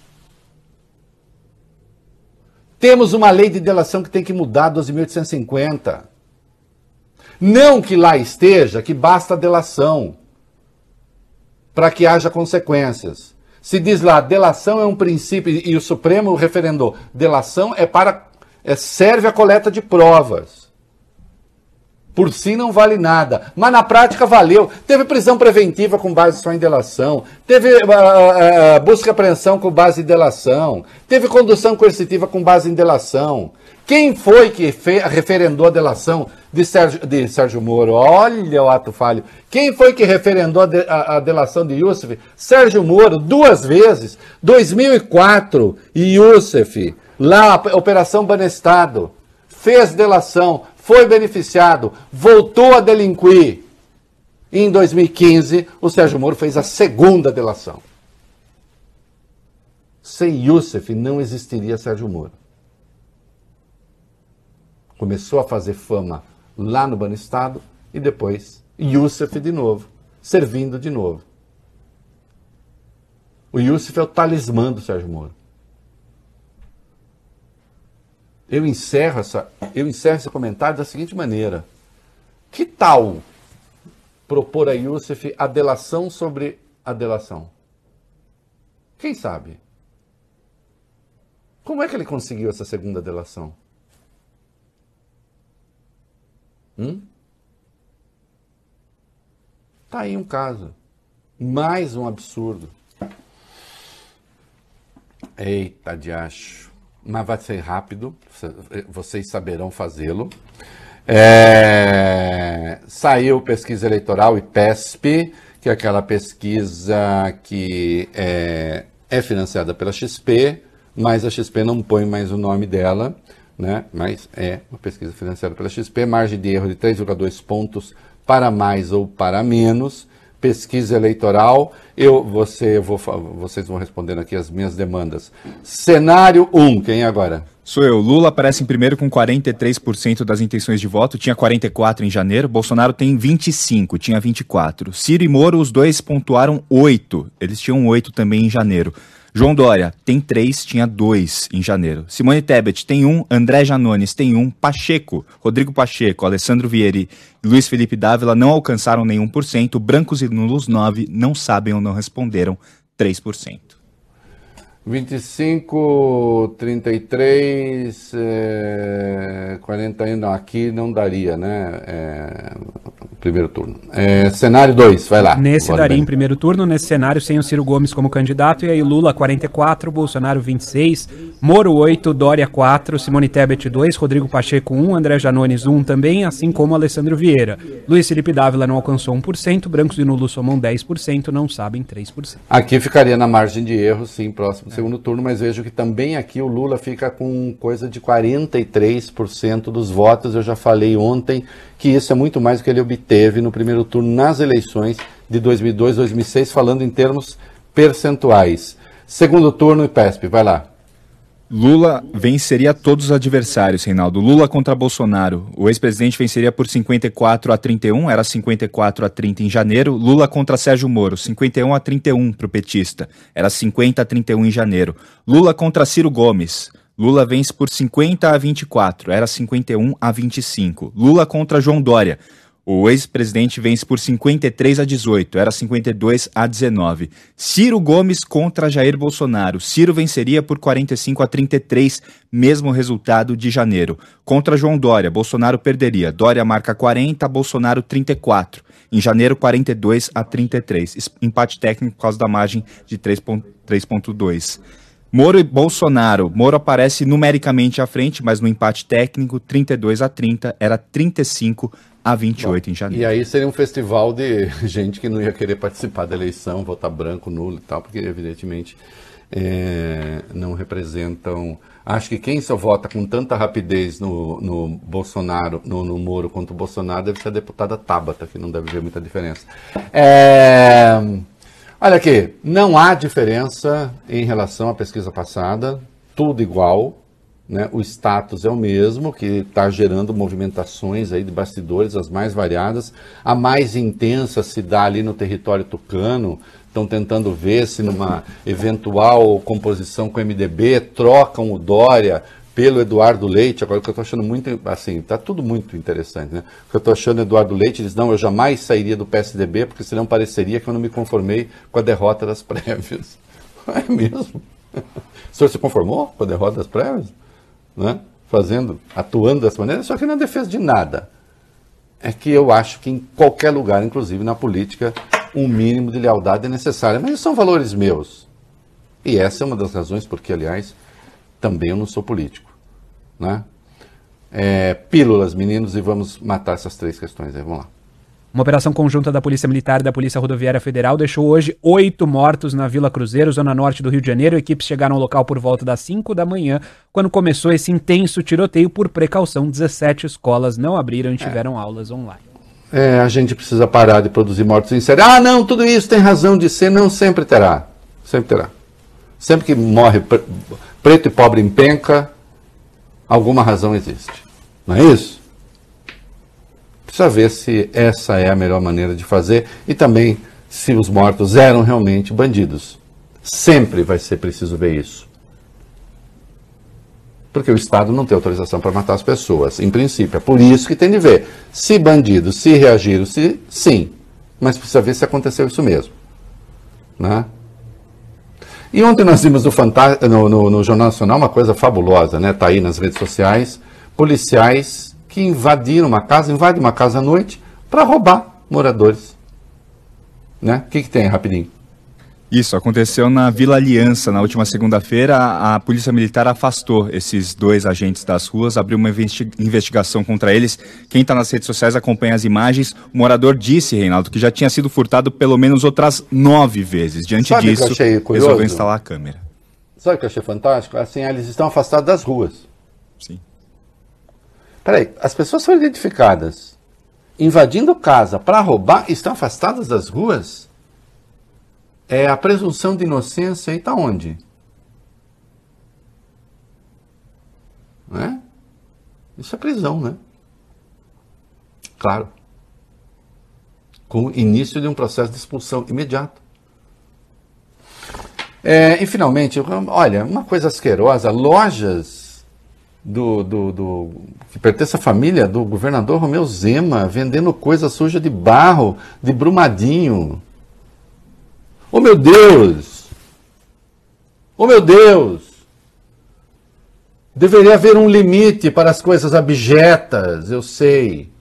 Temos uma lei de delação que tem que mudar, 12.850. Não que lá esteja que basta a delação para que haja consequências. Se diz lá, delação é um princípio, e o Supremo referendou, delação serve a coleta de provas. Por si não vale nada, mas na prática valeu. Teve prisão preventiva com base só em delação, teve busca e apreensão com base em delação, teve condução coercitiva com base em delação. Quem foi que referendou a delação de Sérgio Moro? Olha o ato falho. Quem foi que referendou a delação de Youssef? Sérgio Moro, 2 vezes. 2004, Youssef, lá, Operação Banestado, fez delação, foi beneficiado, voltou a delinquir. E em 2015, o Sérgio Moro fez a 2ª delação. Sem Youssef não existiria Sérgio Moro. Começou a fazer fama lá no Banestado e depois Youssef de novo, servindo de novo. O Youssef é o talismã do Sérgio Moro. Eu encerro esse comentário da seguinte maneira. Que tal propor a Youssef a delação sobre a delação? Quem sabe? Como é que ele conseguiu essa 2ª delação? Tá aí um caso. Mais um absurdo. Eita, diacho. Mas vai ser rápido, vocês saberão fazê-lo. Saiu pesquisa eleitoral IPESP, que é aquela pesquisa que é financiada pela XP, mas a XP não põe mais o nome dela, né? Mas é uma pesquisa financiada pela XP, margem de erro de 3,2 pontos para mais ou para menos, pesquisa eleitoral, vocês vão respondendo aqui as minhas demandas. Cenário 1, quem é agora? Sou eu. Lula aparece em primeiro com 43% das intenções de voto, tinha 44 em janeiro. Bolsonaro tem 25, tinha 24. Ciro e Moro, os dois pontuaram 8. Eles tinham 8 também em janeiro. João Dória tem 3, tinha 2 em janeiro. Simone Tebet tem 1, André Janones tem 1, Pacheco, Rodrigo Pacheco, Alessandro Vieira e Luiz Felipe Dávila não alcançaram nenhum por cento, brancos e nulos 9, não sabem ou não responderam 3%. 25, 33, 41, não, aqui não daria, né? Primeiro turno. Cenário 2, vai lá. Nesse daria em primeiro turno, nesse cenário sem o Ciro Gomes como candidato, e aí Lula 44, Bolsonaro 26, Moro 8, Dória 4, Simone Tebet 2, Rodrigo Pacheco 1, André Janones 1 também, assim como Alessandro Vieira. Luiz Felipe Dávila não alcançou 1%, brancos e nulos somam 10%, não sabem 3%. Aqui ficaria na margem de erro, sim, próximo do segundo turno, mas vejo que também aqui o Lula fica com coisa de 43% dos votos. Eu já falei ontem que isso é muito mais do que ele obteve no primeiro turno nas eleições de 2002, 2006, falando em termos percentuais. Segundo turno, IPESP, vai lá. Lula venceria todos os adversários, Reinaldo. Lula contra Bolsonaro. O ex-presidente venceria por 54-31, era 54-30 em janeiro. Lula contra Sérgio Moro, 51-31 para o petista, era 50-31 em janeiro. Lula contra Ciro Gomes. Lula vence por 50-24, era 51-25. Lula contra João Dória. O ex-presidente vence por 53-18, era 52-19. Ciro Gomes contra Jair Bolsonaro. Ciro venceria por 45-33, mesmo resultado de janeiro. Contra João Dória, Bolsonaro perderia. Dória marca 40, Bolsonaro 34. Em janeiro, 42-33. Empate técnico por causa da margem de 3,2. Moro e Bolsonaro. Moro aparece numericamente à frente, mas no empate técnico, 32-30, era 35-28 em janeiro. E aí seria um festival de gente que não ia querer participar da eleição, votar branco, nulo e tal, porque evidentemente não representam... Acho que quem só vota com tanta rapidez no Bolsonaro, no Moro quanto o Bolsonaro, deve ser a deputada Tabata, que não deve ver muita diferença. Olha aqui, não há diferença em relação à pesquisa passada, tudo igual, né? O status é o mesmo, que está gerando movimentações aí de bastidores, as mais variadas. A mais intensa se dá ali no território tucano, estão tentando ver se numa eventual composição com o MDB trocam o Dória pelo Eduardo Leite. Agora, o que eu estou achando muito, assim, está tudo muito interessante, né? O que eu estou achando, Eduardo Leite diz, não, eu jamais sairia do PSDB, porque senão pareceria que eu não me conformei com a derrota das prévias. É mesmo? O senhor se conformou com a derrota das prévias? Né? Atuando dessa maneira, só que não é defesa de nada. É que eu acho que em qualquer lugar, inclusive na política, um mínimo de lealdade é necessário. Mas são valores meus. E essa é uma das razões porque, aliás, também eu não sou político, né? Pílulas, meninos, e vamos matar essas 3 questões aí, vamos lá. Uma operação conjunta da Polícia Militar e da Polícia Rodoviária Federal deixou hoje 8 mortos na Vila Cruzeiro, zona norte do Rio de Janeiro. Equipes chegaram ao local por volta das 5 da manhã, quando começou esse intenso tiroteio. Por precaução, 17 escolas não abriram e tiveram aulas online. A gente precisa parar de produzir mortos em série. Ah, não, tudo isso tem razão de ser. Não, sempre terá. Sempre terá. Sempre que morre preto e pobre em penca, alguma razão existe. Não é isso? Precisa ver se essa é a melhor maneira de fazer e também se os mortos eram realmente bandidos. Sempre vai ser preciso ver isso. Porque o Estado não tem autorização para matar as pessoas, em princípio. É por isso que tem de ver se bandidos, se reagiram, sim. Mas precisa ver se aconteceu isso mesmo. Né? E ontem nós vimos no Jornal Nacional uma coisa fabulosa, né? Está aí nas redes sociais, policiais que invadem uma casa à noite para roubar moradores. Né? O que tem, rapidinho? Isso, aconteceu na Vila Aliança, na última segunda-feira. A Polícia Militar afastou esses 2 agentes das ruas, abriu uma investigação contra eles. Quem está nas redes sociais acompanha as imagens. O morador disse, Reinaldo, que já tinha sido furtado pelo menos outras 9 vezes. Diante disso, resolveu instalar a câmera. Sabe o que eu achei fantástico? Assim, eles estão afastados das ruas. Sim. Peraí, as pessoas são identificadas invadindo casa para roubar estão afastadas das ruas? A presunção de inocência está onde? Não é? Isso é prisão, né? Claro. Com o início de um processo de expulsão imediato. E finalmente, olha, uma coisa asquerosa, lojas que pertence à família do governador Romeu Zema, vendendo coisa suja de barro, de Brumadinho. Oh, meu Deus! Oh, meu Deus! Deveria haver um limite para as coisas abjetas, eu sei.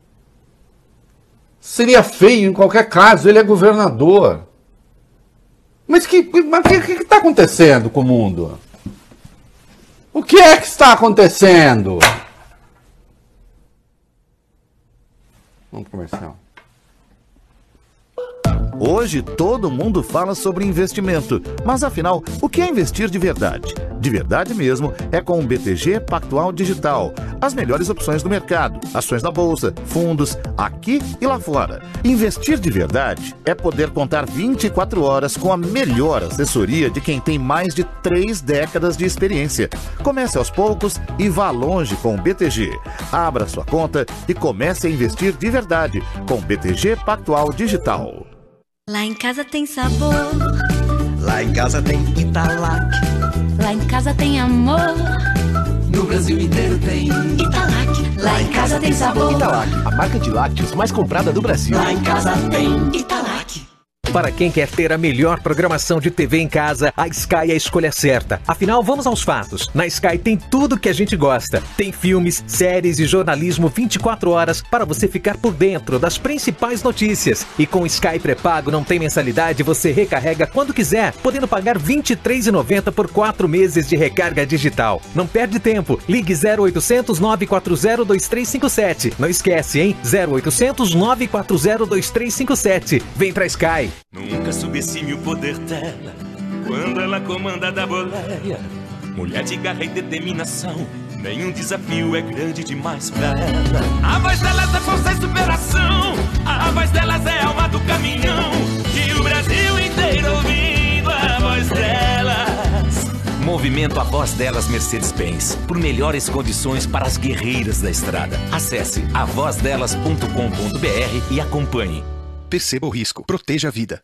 Seria feio em qualquer caso, ele é governador. Mas o que está acontecendo com o mundo? O que é que está acontecendo? Vamos comercial. Hoje todo mundo fala sobre investimento, mas afinal, o que é investir de verdade? De verdade mesmo é com o BTG Pactual Digital. As melhores opções do mercado, ações da bolsa, fundos, aqui e lá fora. Investir de verdade é poder contar 24 horas com a melhor assessoria de quem tem mais de 3 décadas de experiência. Comece aos poucos e vá longe com o BTG. Abra sua conta e comece a investir de verdade com o BTG Pactual Digital. Lá em casa tem sabor. Lá em casa tem Italac. Lá em casa tem amor. No Brasil inteiro tem Italac. Lá em casa tem sabor. Italac, a marca de lácteos mais comprada do Brasil. Lá em casa tem Italac. Para quem quer ter a melhor programação de TV em casa, a Sky é a escolha certa. Afinal, vamos aos fatos. Na Sky tem tudo que a gente gosta. Tem filmes, séries e jornalismo 24 horas para você ficar por dentro das principais notícias. E com o Sky pré-pago não tem mensalidade, você recarrega quando quiser, podendo pagar R$ 23,90 por 4 meses de recarga digital. Não perde tempo. Ligue 0800 940 2357. Não esquece, hein? 0800 940 2357. Vem pra Sky. Nunca subestime o poder dela quando ela comanda da boleia. Mulher de garra e determinação, nenhum desafio é grande demais pra ela. A voz delas é força e superação, a voz delas é a alma do caminhão, e o Brasil inteiro ouvindo a voz delas. Movimento A Voz Delas Mercedes-Benz, por melhores condições para as guerreiras da estrada. Acesse avozdelas.com.br e acompanhe. Perceba o risco, proteja a vida.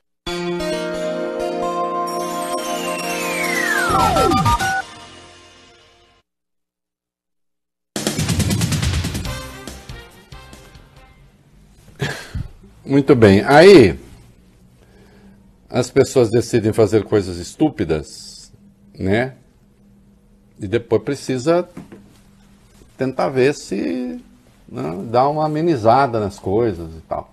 Muito bem. Aí, as pessoas decidem fazer coisas estúpidas, né? E depois precisa tentar ver se dá uma amenizada nas coisas e tal.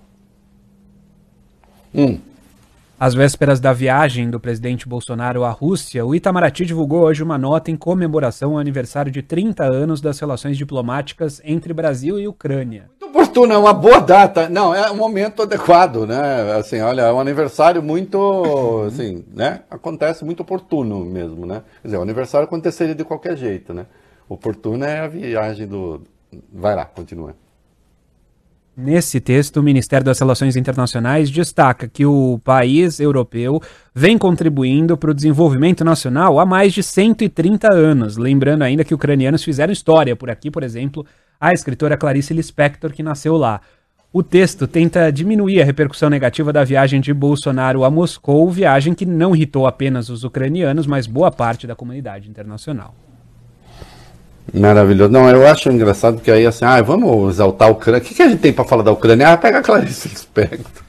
Às vésperas da viagem do presidente Bolsonaro à Rússia, o Itamaraty divulgou hoje uma nota em comemoração ao aniversário de 30 anos das relações diplomáticas entre Brasil e Ucrânia. Muito oportuno, é uma boa data. Não, é um momento adequado, né? Assim, olha, é um aniversário muito, assim, né? Acontece muito oportuno mesmo, né? Quer dizer, o aniversário aconteceria de qualquer jeito, né? Oportuno é a viagem do... Vai lá, continua. Nesse texto, o Ministério das Relações Internacionais destaca que o país europeu vem contribuindo para o desenvolvimento nacional há mais de 130 anos. Lembrando ainda que ucranianos fizeram história por aqui, por exemplo, a escritora Clarice Lispector, que nasceu lá. O texto tenta diminuir a repercussão negativa da viagem de Bolsonaro a Moscou, viagem que não irritou apenas os ucranianos, mas boa parte da comunidade internacional. Maravilhoso. Não, eu acho engraçado que aí assim, vamos exaltar a Ucrânia. O que a gente tem para falar da Ucrânia? Pega a Clarice Lispector.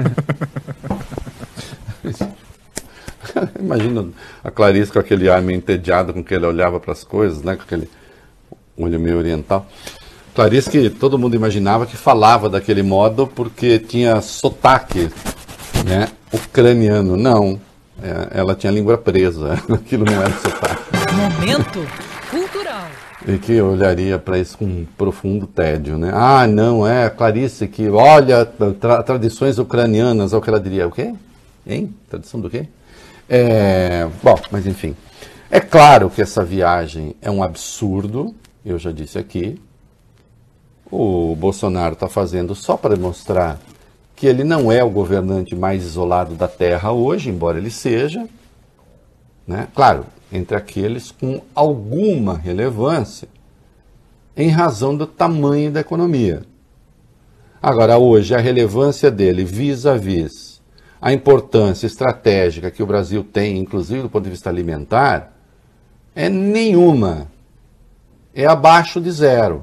Imagina a Clarice com aquele ar meio entediado com que ele olhava para as coisas, né? Com aquele olho meio oriental. Clarice que todo mundo imaginava que falava daquele modo porque tinha sotaque, né? Ucraniano. Não. Ela tinha a língua presa. Aquilo não era sotaque. Momento cultural. E que eu olharia para isso com um profundo tédio, né? Não, Clarice que olha tradições ucranianas, é o que ela diria. O quê? Hein? Tradição do quê? Bom, mas enfim. É claro que essa viagem é um absurdo, eu já disse aqui. o Bolsonaro está fazendo só para mostrar que ele não é o governante mais isolado da Terra hoje, embora ele seja, né? Claro, entre aqueles com alguma relevância em razão do tamanho da economia. Agora, hoje, a relevância dele vis-à-vis a importância estratégica que o Brasil tem, inclusive do ponto de vista alimentar, é nenhuma. É abaixo de zero.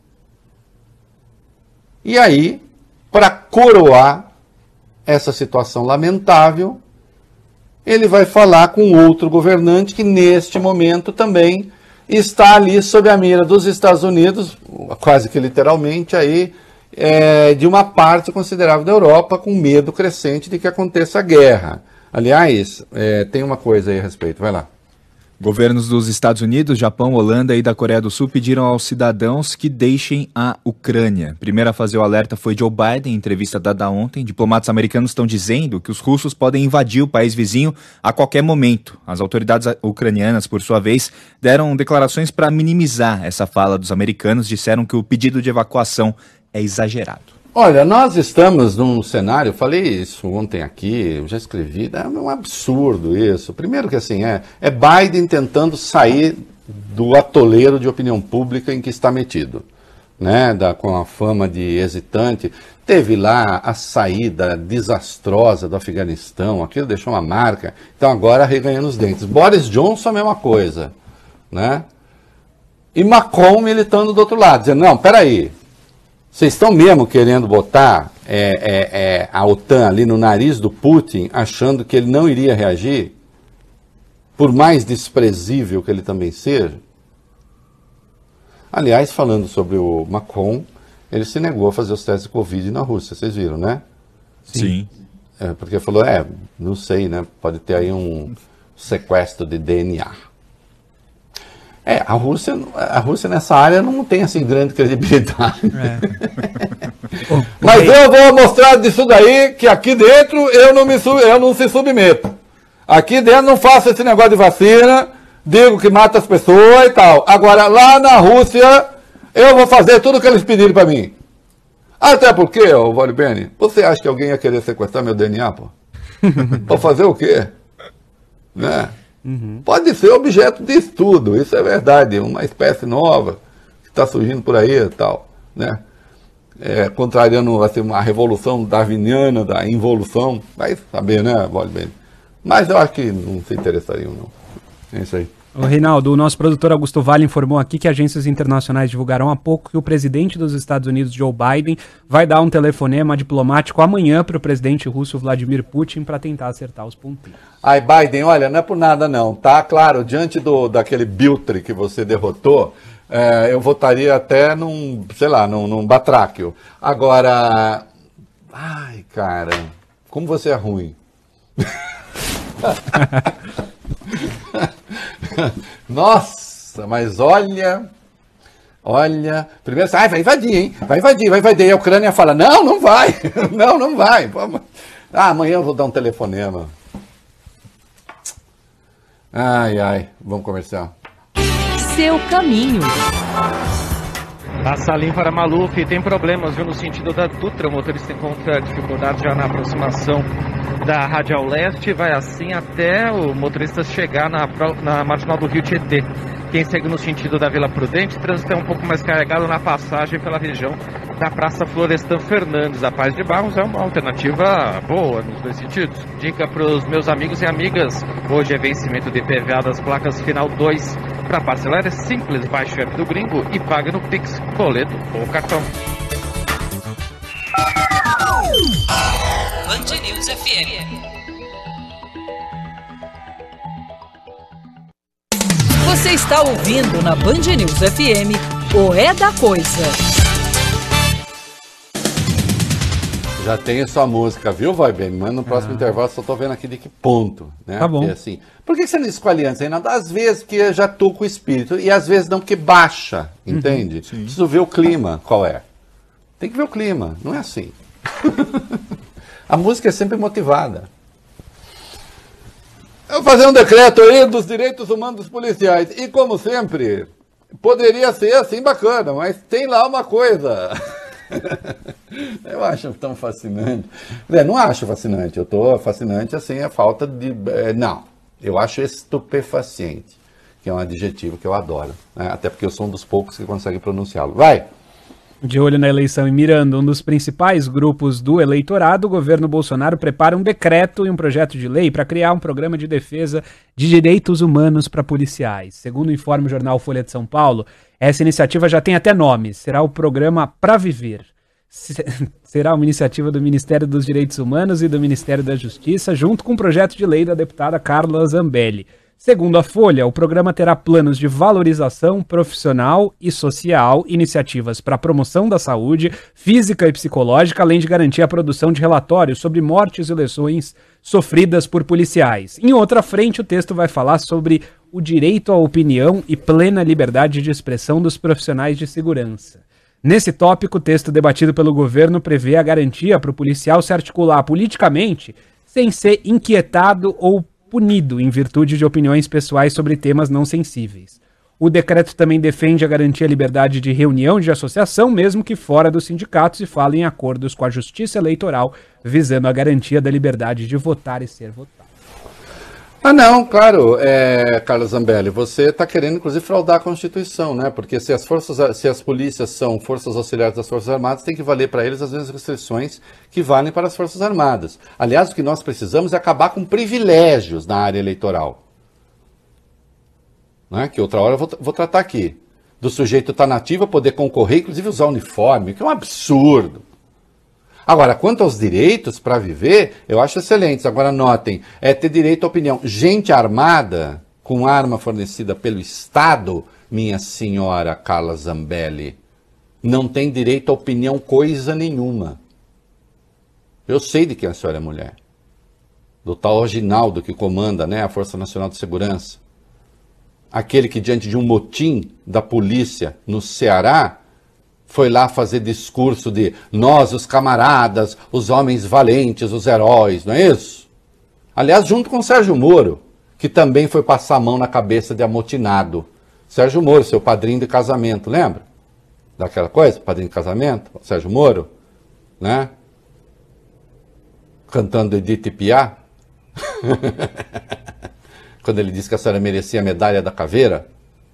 E aí, para coroar essa situação lamentável, ele vai falar com outro governante que, neste momento, também está ali sob a mira dos Estados Unidos, quase que literalmente, aí, de uma parte considerável da Europa, com medo crescente de que aconteça a guerra. Aliás, tem uma coisa aí a respeito, vai lá. Governos dos Estados Unidos, Japão, Holanda e da Coreia do Sul pediram aos cidadãos que deixem a Ucrânia. Primeiro a fazer o alerta foi Joe Biden, em entrevista dada ontem. Diplomatas americanos estão dizendo que os russos podem invadir o país vizinho a qualquer momento. As autoridades ucranianas, por sua vez, deram declarações para minimizar essa fala dos americanos. Disseram que o pedido de evacuação é exagerado. Olha, nós estamos num cenário, falei isso ontem aqui, eu já escrevi, é um absurdo isso. Primeiro que assim, é Biden tentando sair do atoleiro de opinião pública em que está metido, né? Com a fama de hesitante. Teve lá a saída desastrosa do Afeganistão, aquilo deixou uma marca, então agora reganhando os dentes. Boris Johnson a mesma coisa, né? E Macron militando do outro lado, dizendo, não, peraí, vocês estão mesmo querendo botar a OTAN ali no nariz do Putin, achando que ele não iria reagir? Por mais desprezível que ele também seja? Aliás, falando sobre o Macron, ele se negou a fazer os testes de Covid na Rússia, vocês viram, né? Sim. Porque falou, não sei, né? Pode ter aí um sequestro de DNA. A Rússia nessa área não tem assim grande credibilidade. Mas eu vou mostrar disso daí que aqui dentro eu não se submeto. Aqui dentro não faço esse negócio de vacina, digo que mata as pessoas e tal. Agora lá na Rússia eu vou fazer tudo o que eles pedirem para mim. Até porque, Vale Bene, você acha que alguém ia querer sequestrar meu DNA, pô? Pra fazer o quê? Né? Uhum. Pode ser objeto de estudo, isso é verdade, uma espécie nova que está surgindo por aí e tal, né? Contrariando assim, uma revolução darwiniana da involução, vai saber, né, Vale Bene? Mas eu acho que não se interessariam, não. É isso aí. Ô, Reinaldo, o nosso produtor Augusto Vale informou aqui que agências internacionais divulgaram há pouco que o presidente dos Estados Unidos, Joe Biden, vai dar um telefonema diplomático amanhã para o presidente russo Vladimir Putin para tentar acertar os pontinhos. Ai, Biden, olha, não é por nada não, tá? Claro, diante daquele Biltre que você derrotou, eu votaria até num batráquio. Agora, ai, cara, como você é ruim. Nossa, mas olha, primeiro você, vai invadir, hein? Vai invadir. E a Ucrânia fala, não vai, não vai. Amanhã eu vou dar um telefonema. Ai, vamos comercial. Seu caminho. A Salim para Maluf tem problemas, viu, no sentido da Dutra. O motorista encontra dificuldade já na aproximação da Radial Leste, vai assim até o motorista chegar na marginal do Rio Tietê. Quem segue no sentido da Vila Prudente, o trânsito é um pouco mais carregado na passagem pela região da Praça Florestan Fernandes. A Paz de Barros é uma alternativa boa nos dois sentidos. Dica para os meus amigos e amigas, hoje é vencimento de PVA das placas final 2. Para parcelar é simples, baixe o app do Gringo e pague no Pix, boleto ou cartão. Band News FM. Você está ouvindo na Band News FM o É da Coisa. Já tem a sua música, viu, Vai Bem? Mas no próximo intervalo só tô vendo aqui de que ponto, né? Tá bom. Porque, assim, por que você não escolhe antes, Reinaldo? Às vezes porque eu já tô com o espírito, e às vezes não, porque baixa, entende? Preciso ver o clima, qual é. Tem que ver o clima, não é assim. A música é sempre motivada. Eu vou fazer um decreto aí dos direitos humanos dos policiais. E como sempre, Poderia ser assim bacana, mas tem lá uma coisa. Eu acho tão fascinante. Não acho fascinante, eu tô fascinante assim, a falta de... Não, eu acho estupefaciente, que é um adjetivo que eu adoro, né? Até porque eu sou um dos poucos que consegue pronunciá-lo. Vai! De olho na eleição e mirando um dos principais grupos do eleitorado, o governo Bolsonaro prepara um decreto e um projeto de lei para criar um programa de defesa de direitos humanos para policiais. Segundo informa o jornal Folha de São Paulo, essa iniciativa já tem até nome, será o Programa Pra Viver. Será uma iniciativa do Ministério dos Direitos Humanos e do Ministério da Justiça, junto com o projeto de lei da deputada Carla Zambelli. Segundo a Folha, o programa terá planos de valorização profissional e social, iniciativas para a promoção da saúde física e psicológica, além de garantir a produção de relatórios sobre mortes e lesões sofridas por policiais. Em outra frente, o texto vai falar sobre o direito à opinião e plena liberdade de expressão dos profissionais de segurança. Nesse tópico, o texto debatido pelo governo prevê a garantia para o policial se articular politicamente sem ser inquietado ou punido em virtude de opiniões pessoais sobre temas não sensíveis. O decreto também defende a garantia à liberdade de reunião e de associação, mesmo que fora dos sindicatos, e fala em acordos com a Justiça Eleitoral, visando a garantia da liberdade de votar e ser votado. Ah, não, claro, Carla Zambelli, você está querendo, inclusive, fraudar a Constituição, né? Porque se as polícias são forças auxiliares das Forças Armadas, tem que valer para eles as mesmas restrições que valem para as Forças Armadas. Aliás, o que nós precisamos é acabar com privilégios na área eleitoral. Né? Que outra hora eu vou tratar aqui. Do sujeito estar nativo a poder concorrer, inclusive usar uniforme, que é um absurdo. Agora, quanto aos direitos para viver, eu acho excelentes. Agora, notem, ter direito à opinião. Gente armada, com arma fornecida pelo Estado, minha senhora Carla Zambelli, não tem direito à opinião coisa nenhuma. Eu sei de quem a senhora é mulher. Do tal Reginaldo que comanda, né, a Força Nacional de Segurança. Aquele que, diante de um motim da polícia no Ceará, foi lá fazer discurso de nós, os camaradas, os homens valentes, os heróis, não é isso? Aliás, junto com o Sérgio Moro, que também foi passar a mão na cabeça de amotinado. Sérgio Moro, seu padrinho de casamento, lembra? Daquela coisa, padrinho de casamento, Sérgio Moro, né? Cantando Edith Piaf. Quando ele disse que a senhora merecia a medalha da caveira,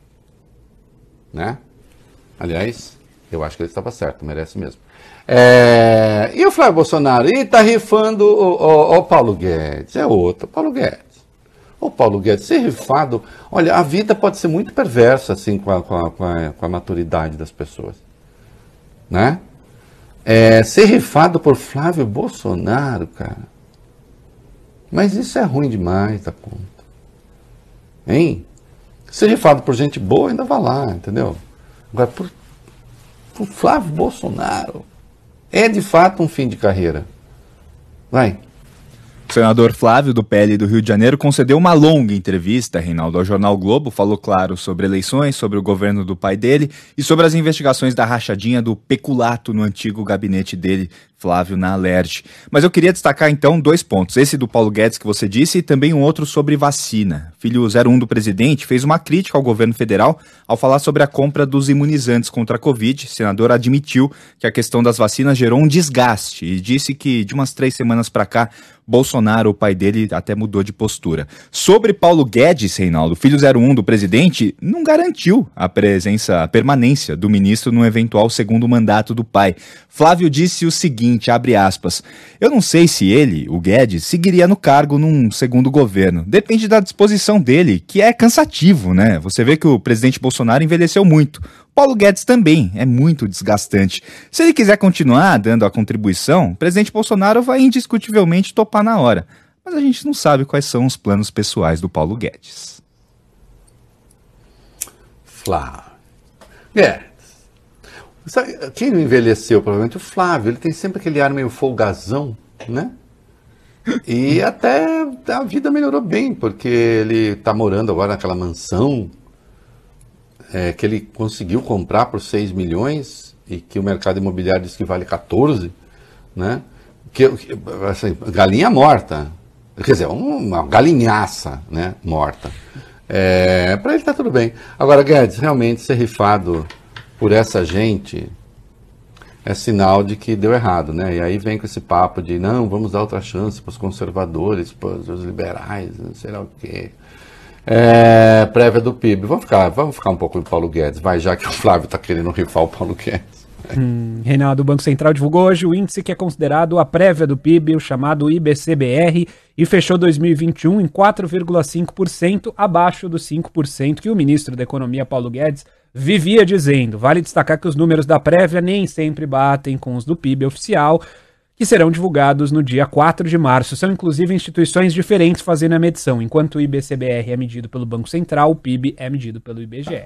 né? Aliás, eu acho que ele estava certo, merece mesmo. E o Flávio Bolsonaro? E tá rifando o Paulo Guedes. É outro, Paulo Guedes. O Paulo Guedes, ser rifado... Olha, a vida pode ser muito perversa, assim, com a maturidade das pessoas. Né? Ser rifado por Flávio Bolsonaro, cara. Mas isso é ruim demais da conta. Hein? Ser rifado por gente boa, ainda vai lá, entendeu? Agora, por Flávio Bolsonaro, é de fato um fim de carreira. Vai. O senador Flávio, do PL do Rio de Janeiro, concedeu uma longa entrevista, Reinaldo, ao jornal Globo, falou, claro, sobre eleições, sobre o governo do pai dele e sobre as investigações da rachadinha do peculato no antigo gabinete dele, Flávio, na Alerj. Mas eu queria destacar, então, 2 pontos. Esse do Paulo Guedes que você disse e também um outro sobre vacina. Filho 01 do presidente fez uma crítica ao governo federal ao falar sobre a compra dos imunizantes contra a Covid. O senador admitiu que a questão das vacinas gerou um desgaste e disse que de umas 3 semanas para cá, Bolsonaro, o pai dele, até mudou de postura. Sobre Paulo Guedes, Reinaldo, filho 01 do presidente, não garantiu a permanência do ministro no eventual segundo mandato do pai. Flávio disse o seguinte, abre aspas, eu não sei se ele, o Guedes, seguiria no cargo num segundo governo. Depende da disposição dele, que é cansativo, né? Você vê que o presidente Bolsonaro envelheceu muito. Paulo Guedes também é muito desgastante. Se ele quiser continuar dando a contribuição, o presidente Bolsonaro vai indiscutivelmente topar na hora. Mas a gente não sabe quais são os planos pessoais do Paulo Guedes. Flávio Guedes. Sabe, quem não envelheceu? Provavelmente o Flávio. Ele tem sempre aquele ar meio folgazão, né? E até a vida melhorou bem, porque ele está morando agora naquela mansão que ele conseguiu comprar por 6 milhões e que o mercado imobiliário diz que vale 14, né? Assim, galinha morta, quer dizer, uma galinhaça, né, morta. Para ele tá tudo bem. Agora, Guedes, realmente ser rifado por essa gente é sinal de que deu errado, né? E aí vem com esse papo de, não, vamos dar outra chance para os conservadores, para os liberais, não sei lá o quê. Prévia do PIB. Vamos ficar um pouco no Paulo Guedes, já que o Flávio está querendo rifar o Paulo Guedes. Reinaldo, o Banco Central divulgou hoje o índice que é considerado a prévia do PIB, o chamado IBCBR, e fechou 2021 em 4,5%, abaixo dos 5% que o ministro da Economia, Paulo Guedes, vivia dizendo. Vale destacar que os números da prévia nem sempre batem com os do PIB oficial, que serão divulgados no dia 4 de março. São inclusive instituições diferentes fazendo a medição. Enquanto o IBCBR é medido pelo Banco Central, o PIB é medido pelo IBGE.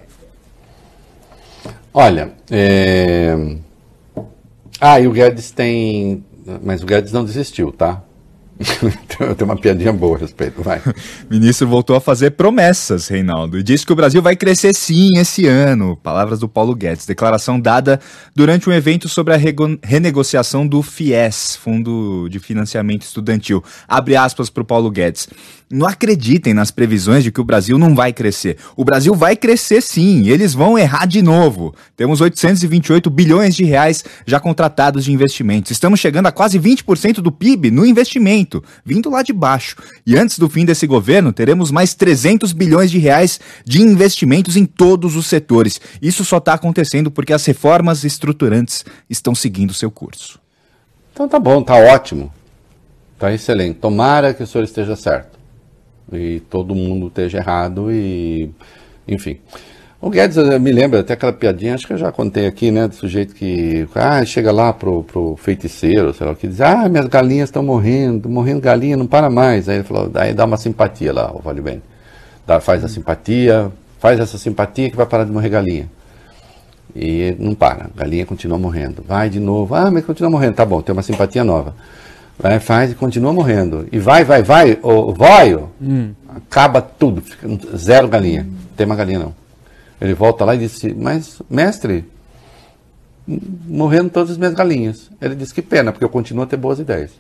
Olha, e o Guedes tem... Mas o Guedes não desistiu, tá? Eu tenho uma piadinha boa a respeito, vai. O ministro voltou a fazer promessas, Reinaldo, e disse que o Brasil vai crescer sim esse ano. Palavras do Paulo Guedes, declaração dada durante um evento sobre a renegociação do FIES, Fundo de Financiamento Estudantil. Abre aspas para o Paulo Guedes. Não acreditem nas previsões de que o Brasil não vai crescer. O Brasil vai crescer sim, eles vão errar de novo. Temos 828 bilhões de reais já contratados de investimentos. Estamos chegando a quase 20% do PIB no investimento, vindo lá de baixo. E antes do fim desse governo, teremos mais 300 bilhões de reais de investimentos em todos os setores. Isso só está acontecendo porque as reformas estruturantes estão seguindo seu curso. Então tá bom, tá ótimo. Tá excelente. Tomara que o senhor esteja certo. E todo mundo esteja errado e... Enfim. O Guedes, me lembra até aquela piadinha, acho que eu já contei aqui, né? Do sujeito que... chega lá pro feiticeiro, sei lá o que, diz, minhas galinhas estão morrendo galinha, não para mais. Aí ele falou, daí dá uma simpatia lá, o Vale Bem. Faz essa simpatia que vai parar de morrer galinha. E não para, a galinha continua morrendo. Vai de novo, mas continua morrendo, tá bom, tem uma simpatia nova. Faz e continua morrendo. E vai, o voio, acaba tudo, fica zero galinha, não tem uma galinha não. Ele volta lá e disse, mas mestre, morrendo todas as minhas galinhas. Ele disse, que pena, porque eu continuo a ter boas ideias.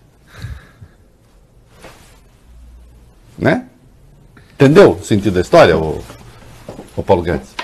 Né? Entendeu o sentido da história, o Paulo Guedes?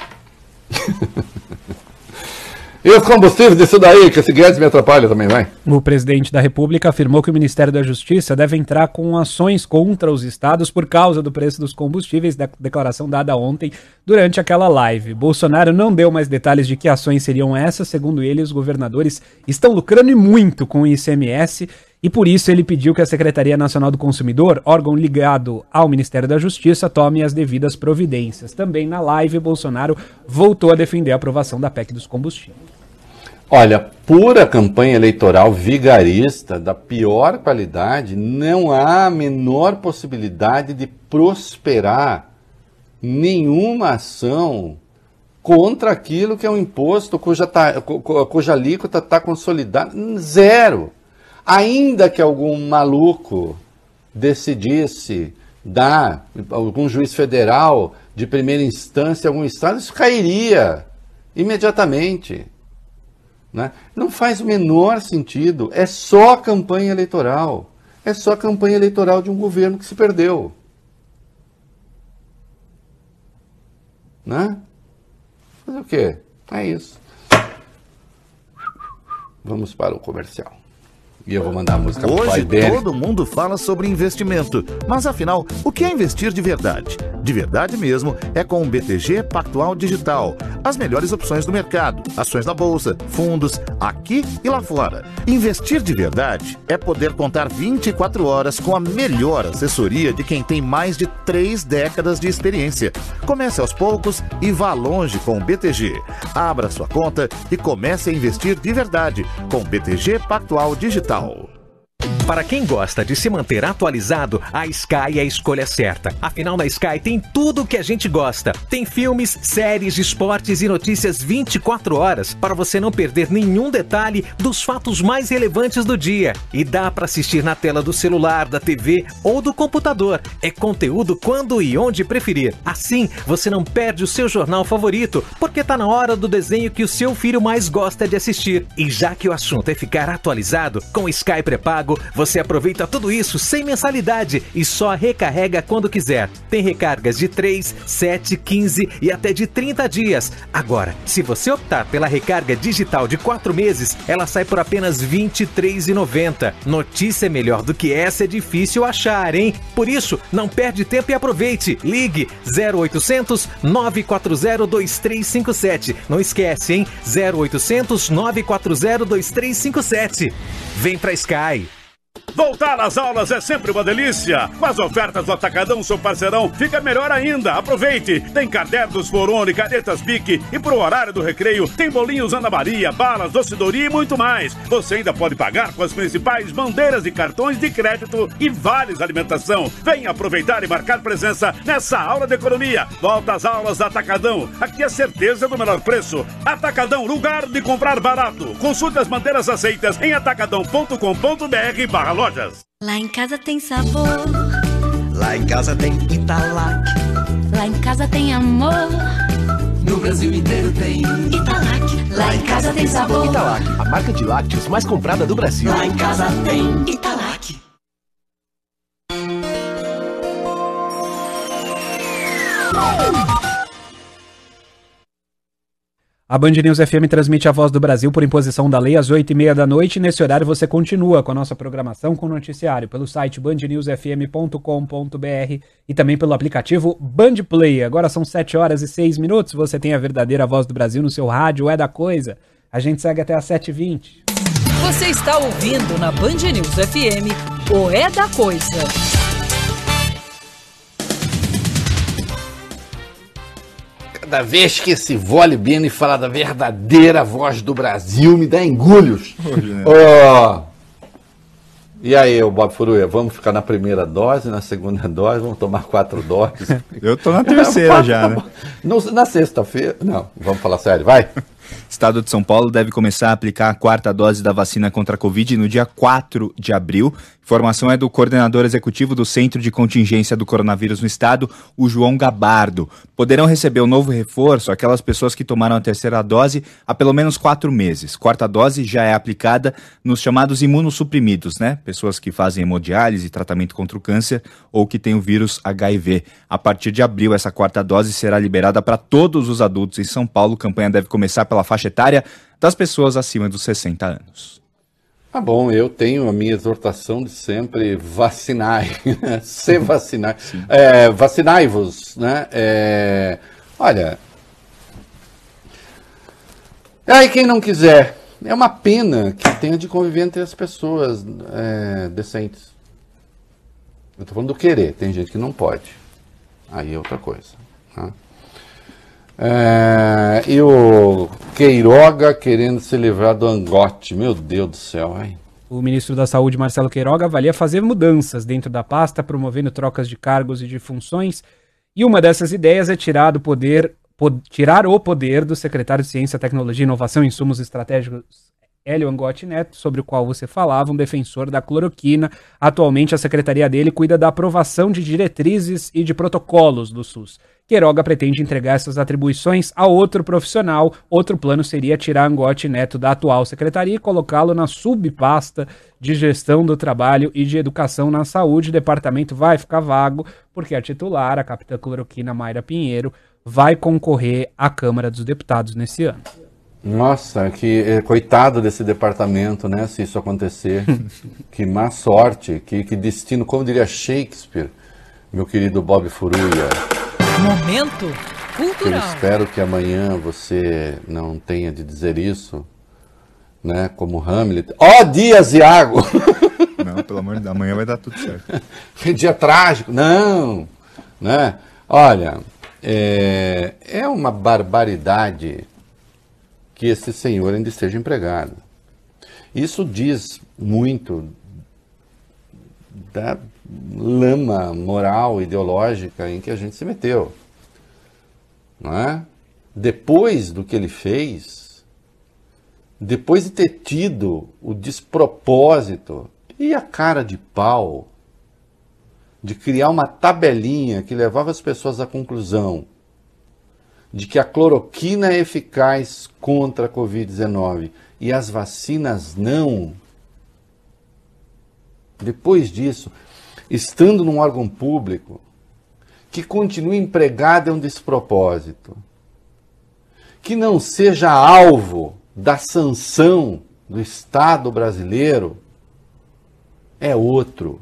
E os combustíveis disso daí, que esse Guedes me atrapalha também, vai. O presidente da República afirmou que o Ministério da Justiça deve entrar com ações contra os estados por causa do preço dos combustíveis, da declaração dada ontem durante aquela live. Bolsonaro não deu mais detalhes de que ações seriam essas. Segundo ele, os governadores estão lucrando e muito com o ICMS e por isso ele pediu que a Secretaria Nacional do Consumidor, órgão ligado ao Ministério da Justiça, tome as devidas providências. Também na live, Bolsonaro voltou a defender a aprovação da PEC dos combustíveis. Olha, pura campanha eleitoral vigarista, da pior qualidade, não há a menor possibilidade de prosperar nenhuma ação contra aquilo que é um imposto cuja alíquota está consolidada. Zero. Ainda que algum maluco decidisse dar, algum juiz federal de primeira instância em algum estado, isso cairia imediatamente. Né? Não faz o menor sentido, é só campanha eleitoral. É só campanha eleitoral de um governo que se perdeu. Né? Fazer o quê? É isso. Vamos para o comercial. E eu vou mandar a música pro pai dele. Hoje todo mundo fala sobre investimento, mas afinal, o que é investir de verdade? De verdade mesmo é com o BTG Pactual Digital. As melhores opções do mercado, ações na bolsa, fundos, aqui e lá fora. Investir de verdade é poder contar 24 horas com a melhor assessoria de quem tem mais de 3 décadas de experiência. Comece aos poucos e vá longe com o BTG. Abra sua conta e comece a investir de verdade com o BTG Pactual Digital. Para quem gosta de se manter atualizado, a Sky é a escolha certa. Afinal, na Sky tem tudo o que a gente gosta. Tem filmes, séries, esportes e notícias 24 horas para você não perder nenhum detalhe dos fatos mais relevantes do dia. E dá para assistir na tela do celular, da TV ou do computador. É conteúdo quando e onde preferir. Assim, você não perde o seu jornal favorito, porque tá na hora do desenho que o seu filho mais gosta de assistir. E já que o assunto é ficar atualizado, com o Sky pré-pago, Você aproveita tudo isso sem mensalidade e só recarrega quando quiser. Tem recargas de 3, 7, 15 e até de 30 dias. Agora, se você optar pela recarga digital de 4 meses, ela sai por apenas R$ 23,90. Notícia melhor do que essa é difícil achar, hein? Por isso, não perde tempo e aproveite. Ligue 0800 940 2357. Não esquece, hein? 0800 940 2357. Vem pra Sky. Voltar às aulas é sempre uma delícia. Com as ofertas do Atacadão, seu parceirão, fica melhor ainda. Aproveite! Tem cadernos Forone, canetas Bic e pro horário do recreio tem bolinhos Ana Maria, balas, docedoria e muito mais. Você ainda pode pagar com as principais bandeiras e cartões de crédito e vales alimentação. Venha aproveitar e marcar presença nessa aula de economia. Volta às aulas do Atacadão. Aqui é certeza do menor preço. Atacadão, lugar de comprar barato. Consulte as bandeiras aceitas em atacadão.com.br/lojas. Lá em casa tem sabor. Lá em casa tem Italac. Lá em casa tem amor. No Brasil inteiro tem Italac. Lá em casa tem sabor. Italac, a marca de lácteos mais comprada do Brasil. Lá em casa tem Italac. A Band News FM transmite a Voz do Brasil por imposição da lei às 8h30 da noite. Nesse horário você continua com a nossa programação com noticiário pelo site bandnewsfm.com.br e também pelo aplicativo Band Play. Agora são 7h06. Você tem a verdadeira Voz do Brasil no seu rádio, é da coisa. A gente segue até às 7h20. Você está ouvindo na Band News FM o É da Coisa. Cada vez que esse Vole Bene fala da verdadeira Voz do Brasil, me dá engulhos. E aí, o Bob Furuia, vamos ficar na primeira dose, na segunda dose, vamos tomar 4 doses? Eu tô na terceira já, né? Na sexta-feira... Não, vamos falar sério, vai. Estado de São Paulo deve começar a aplicar a 4ª dose da vacina contra a Covid no dia 4 de abril. Informação é do coordenador executivo do Centro de Contingência do Coronavírus no Estado, o João Gabardo. Poderão receber o novo reforço aquelas pessoas que tomaram a 3ª dose há pelo menos 4 meses. 4ª dose já é aplicada nos chamados imunossuprimidos, né? Pessoas que fazem hemodiálise e tratamento contra o câncer ou que têm o vírus HIV. A partir de abril, essa 4ª dose será liberada para todos os adultos em São Paulo. A campanha deve começar pela faixa etária das pessoas acima dos 60 anos. Tá bom, eu tenho a minha exortação de sempre vacinar, se vacinar, vacinai-vos, né? Olha, aí quem não quiser, é uma pena que tenha de conviver entre as pessoas decentes. Eu tô falando do querer, tem gente que não pode, aí é outra coisa, né? E o Queiroga querendo se livrar do Angote, meu Deus do céu, ai. O ministro da Saúde, Marcelo Queiroga, avalia fazer mudanças dentro da pasta, promovendo trocas de cargos e de funções, e uma dessas ideias é tirar o poder do secretário de Ciência, Tecnologia, Inovação e Insumos Estratégicos, Hélio Angotti Neto, sobre o qual você falava, um defensor da cloroquina. Atualmente, a secretaria dele cuida da aprovação de diretrizes e de protocolos do SUS. Queiroga pretende entregar essas atribuições a outro profissional. Outro plano seria tirar Angotti Neto da atual secretaria e colocá-lo na subpasta de Gestão do Trabalho e de Educação na Saúde. O departamento vai ficar vago, porque a titular, a capitã cloroquina Mayra Pinheiro, vai concorrer à Câmara dos Deputados nesse ano. Nossa, que coitado desse departamento, né, se isso acontecer. Que má sorte, que destino, como diria Shakespeare, meu querido Bob Furuia. Momento cultural. Eu espero que amanhã você não tenha de dizer isso, né, como Hamlet. Ó, Dias Iago! Não, pelo amor de Deus, amanhã vai dar tudo certo. Que dia trágico. Não, né? Olha, é uma barbaridade que esse senhor ainda esteja empregado. Isso diz muito da lama moral, ideológica em que a gente se meteu. Não é? Depois do que ele fez, depois de ter tido o despropósito e a cara de pau de criar uma tabelinha que levava as pessoas à conclusão de que a cloroquina é eficaz contra a Covid-19 e as vacinas não. depois disso, estando num órgão público, que continue empregado é um despropósito. Que não seja alvo da sanção do Estado brasileiro é outro.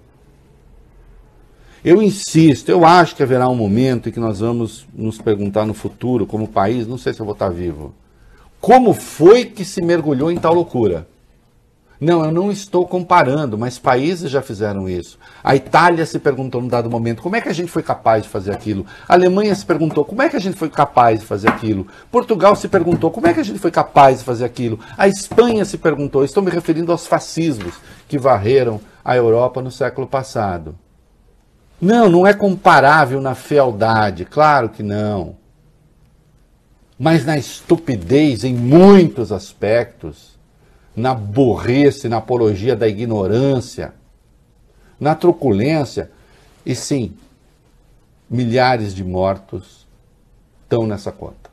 Eu insisto, eu acho que haverá um momento em que nós vamos nos perguntar no futuro, como país, não sei se eu vou estar vivo, como foi que se mergulhou em tal loucura? Não, eu não estou comparando, mas países já fizeram isso. A Itália se perguntou num dado momento, como é que a gente foi capaz de fazer aquilo? A Alemanha se perguntou, como é que a gente foi capaz de fazer aquilo? Portugal se perguntou, como é que a gente foi capaz de fazer aquilo? A Espanha se perguntou, estou me referindo aos fascismos que varreram a Europa no século passado. Não, não é comparável na fealdade, claro que não. Mas na estupidez em muitos aspectos, na burrice, na apologia da ignorância, na truculência, e sim, milhares de mortos estão nessa conta.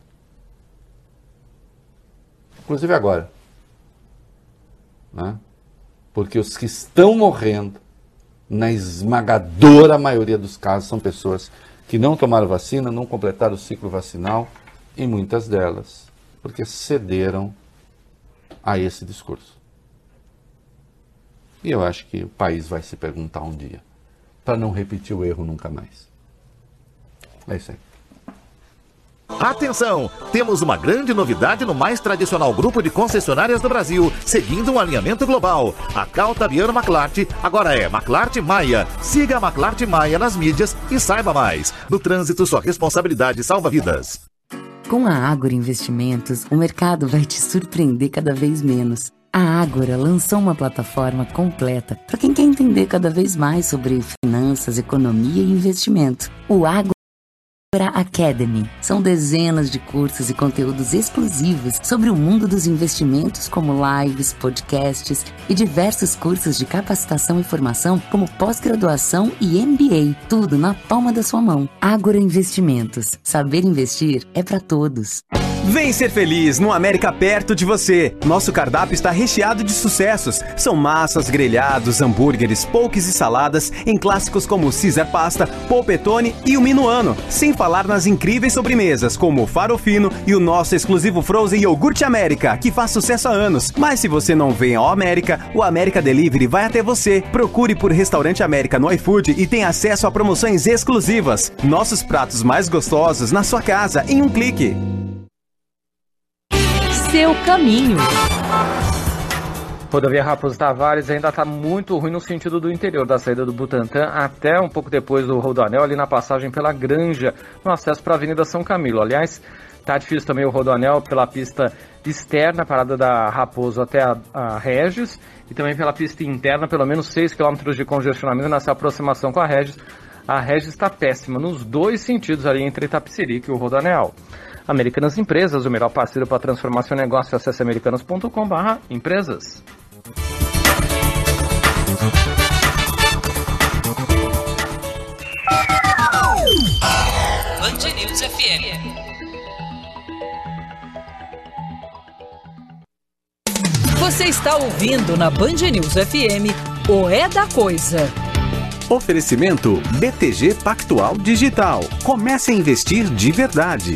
Inclusive agora. Né? Porque os que estão morrendo, na esmagadora maioria dos casos, são pessoas que não tomaram vacina, não completaram o ciclo vacinal, e muitas delas, porque cederam a esse discurso. E eu acho que o país vai se perguntar um dia, para não repetir o erro nunca mais. É isso aí. Atenção! Temos uma grande novidade no mais tradicional grupo de concessionárias do Brasil, seguindo um alinhamento global. A Caltabiano McLart agora é McLart Maia. Siga a McLart Maia nas mídias e saiba mais. No trânsito, sua responsabilidade salva vidas. Com a Ágora Investimentos, o mercado vai te surpreender cada vez menos. A Ágora lançou uma plataforma completa para quem quer entender cada vez mais sobre finanças, economia e investimento. O Ágora Academy. São dezenas de cursos e conteúdos exclusivos sobre o mundo dos investimentos, como lives, podcasts e diversos cursos de capacitação e formação, como pós-graduação e MBA. Tudo na palma da sua mão. Ágora Investimentos. Saber investir é para todos. Vem ser feliz no América perto de você. Nosso cardápio está recheado de sucessos. São massas, grelhados, hambúrgueres, poques e saladas em clássicos como o Caesar Pasta, Polpettone e o Minuano. Sem falar nas incríveis sobremesas como o Farofino e o nosso exclusivo Frozen Iogurte América, que faz sucesso há anos. Mas se você não vem ao América, o América Delivery vai até você. Procure por Restaurante América no iFood e tenha acesso a promoções exclusivas. Nossos pratos mais gostosos na sua casa em um clique. Seu caminho. Rodovia Raposo Tavares ainda está muito ruim no sentido do interior, da saída do Butantã até um pouco depois do Rodoanel, ali na passagem pela Granja, no acesso para a Avenida São Camilo. Aliás, está difícil também o Rodoanel pela pista externa, parada da Raposo até a Regis, e também pela pista interna, pelo menos 6 km de congestionamento nessa aproximação com a Regis. A Regis está péssima nos dois sentidos ali entre Itapecerica e o Rodoanel. Americanas Empresas, o melhor parceiro para transformar seu negócio. Acesse americanas.com/empresas. Band News FM. Você está ouvindo na Band News FM o É da Coisa. Oferecimento BTG Pactual Digital. Comece a investir de verdade.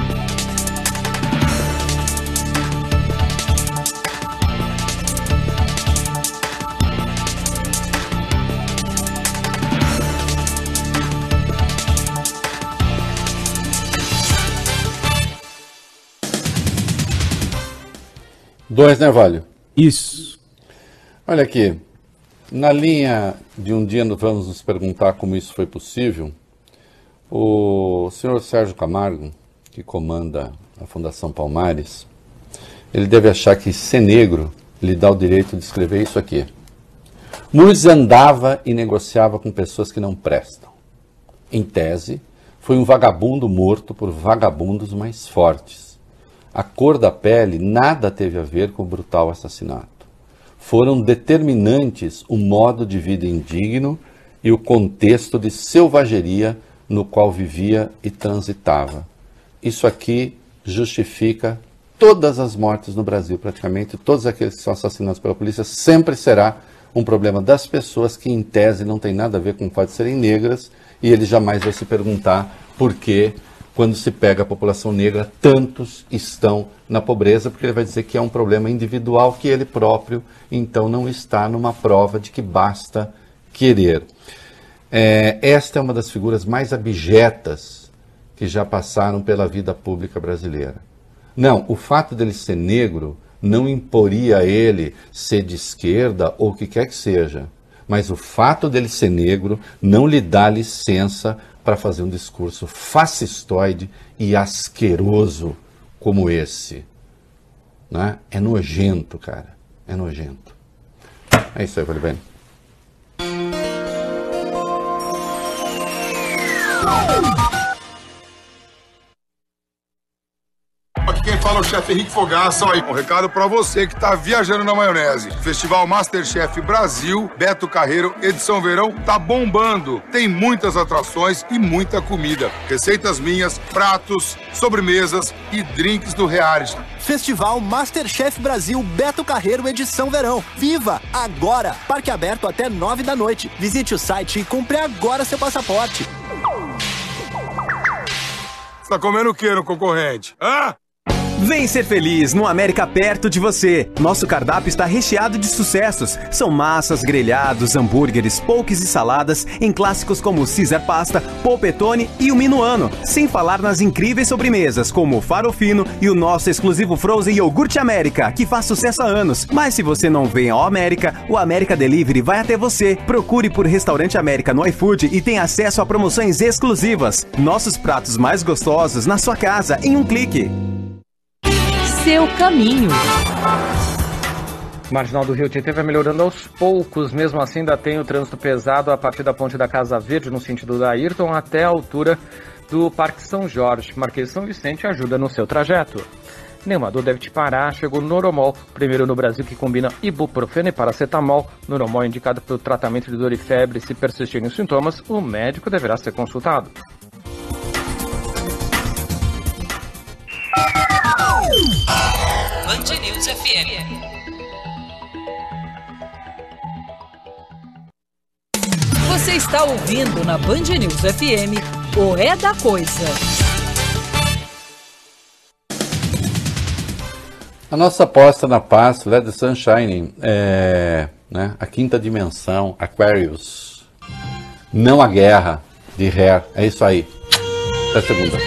Dois, né, Valho? Isso. Olha aqui, na linha de um dia nós vamos nos perguntar como isso foi possível, o senhor Sérgio Camargo, que comanda a Fundação Palmares, ele deve achar que ser negro lhe dá o direito de escrever isso aqui. Muniz andava e negociava com pessoas que não prestam. Em tese, foi um vagabundo morto por vagabundos mais fortes. A cor da pele nada teve a ver com o brutal assassinato. Foram determinantes o modo de vida indigno e o contexto de selvageria no qual vivia e transitava. Isso aqui justifica todas as mortes no Brasil, praticamente todos aqueles que são assassinados pela polícia, sempre será um problema das pessoas que, em tese, não tem nada a ver com o fato de serem negras, e ele jamais vai se perguntar por que, quando se pega a população negra, tantos estão na pobreza, porque ele vai dizer que é um problema individual que ele próprio, então, não está numa prova de que basta querer. Esta é uma das figuras mais abjetas que já passaram pela vida pública brasileira. Não, o fato dele ser negro não imporia a ele ser de esquerda ou o que quer que seja. Mas o fato dele ser negro não lhe dá licença para fazer um discurso fascistoide e asqueroso como esse. Né? É nojento, cara. É nojento. É isso aí, Valibene. Aqui quem fala é o chefe Henrique Fogaça. Aí, um recado pra você que tá viajando na maionese. Festival Masterchef Brasil, Beto Carreiro, edição verão, tá bombando. Tem muitas atrações e muita comida. Receitas minhas, pratos, sobremesas e drinks do reality. Festival Masterchef Brasil, Beto Carreiro, edição verão. Viva agora! Parque aberto até 9 da noite. Visite o site e compre agora seu passaporte. Você tá comendo o que no concorrente? Hã? Vem ser feliz no América perto de você. Nosso cardápio está recheado de sucessos. São massas, grelhados, hambúrgueres, poques e saladas em clássicos como Caesar Pasta, Polpettone e o Minuano. Sem falar nas incríveis sobremesas como o Farofino e o nosso exclusivo Frozen Iogurte América, que faz sucesso há anos. Mas se você não vem ao América, o América Delivery vai até você. Procure por Restaurante América no iFood e tenha acesso a promoções exclusivas. Nossos pratos mais gostosos na sua casa em um clique. Seu caminho. Marginal do Rio Tietê vai melhorando aos poucos, mesmo assim ainda tem o trânsito pesado a partir da ponte da Casa Verde no sentido da Ayrton até a altura do Parque São Jorge. Marquês São Vicente ajuda no seu trajeto. Nenhuma dor deve te parar, chegou Noromol, primeiro no Brasil que combina ibuprofeno e paracetamol. Noromol é indicado para o tratamento de dor e febre. Se persistirem os sintomas, o médico deverá ser consultado. Band News FM. Você está ouvindo na Band News FM o É da Coisa. A nossa aposta na paz, Let the Sun Shine, né, a quinta dimensão, Aquarius. Não a guerra, de Hair. É isso aí. Até segunda.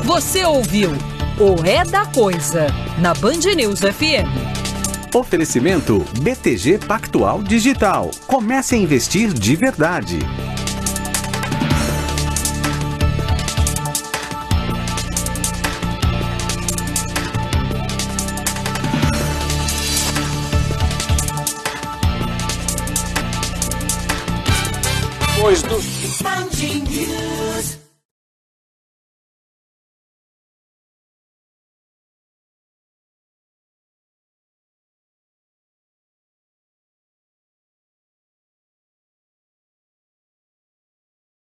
Você ouviu o É da Coisa, na Band News FM. Oferecimento BTG Pactual Digital. Comece a investir de verdade. Depois do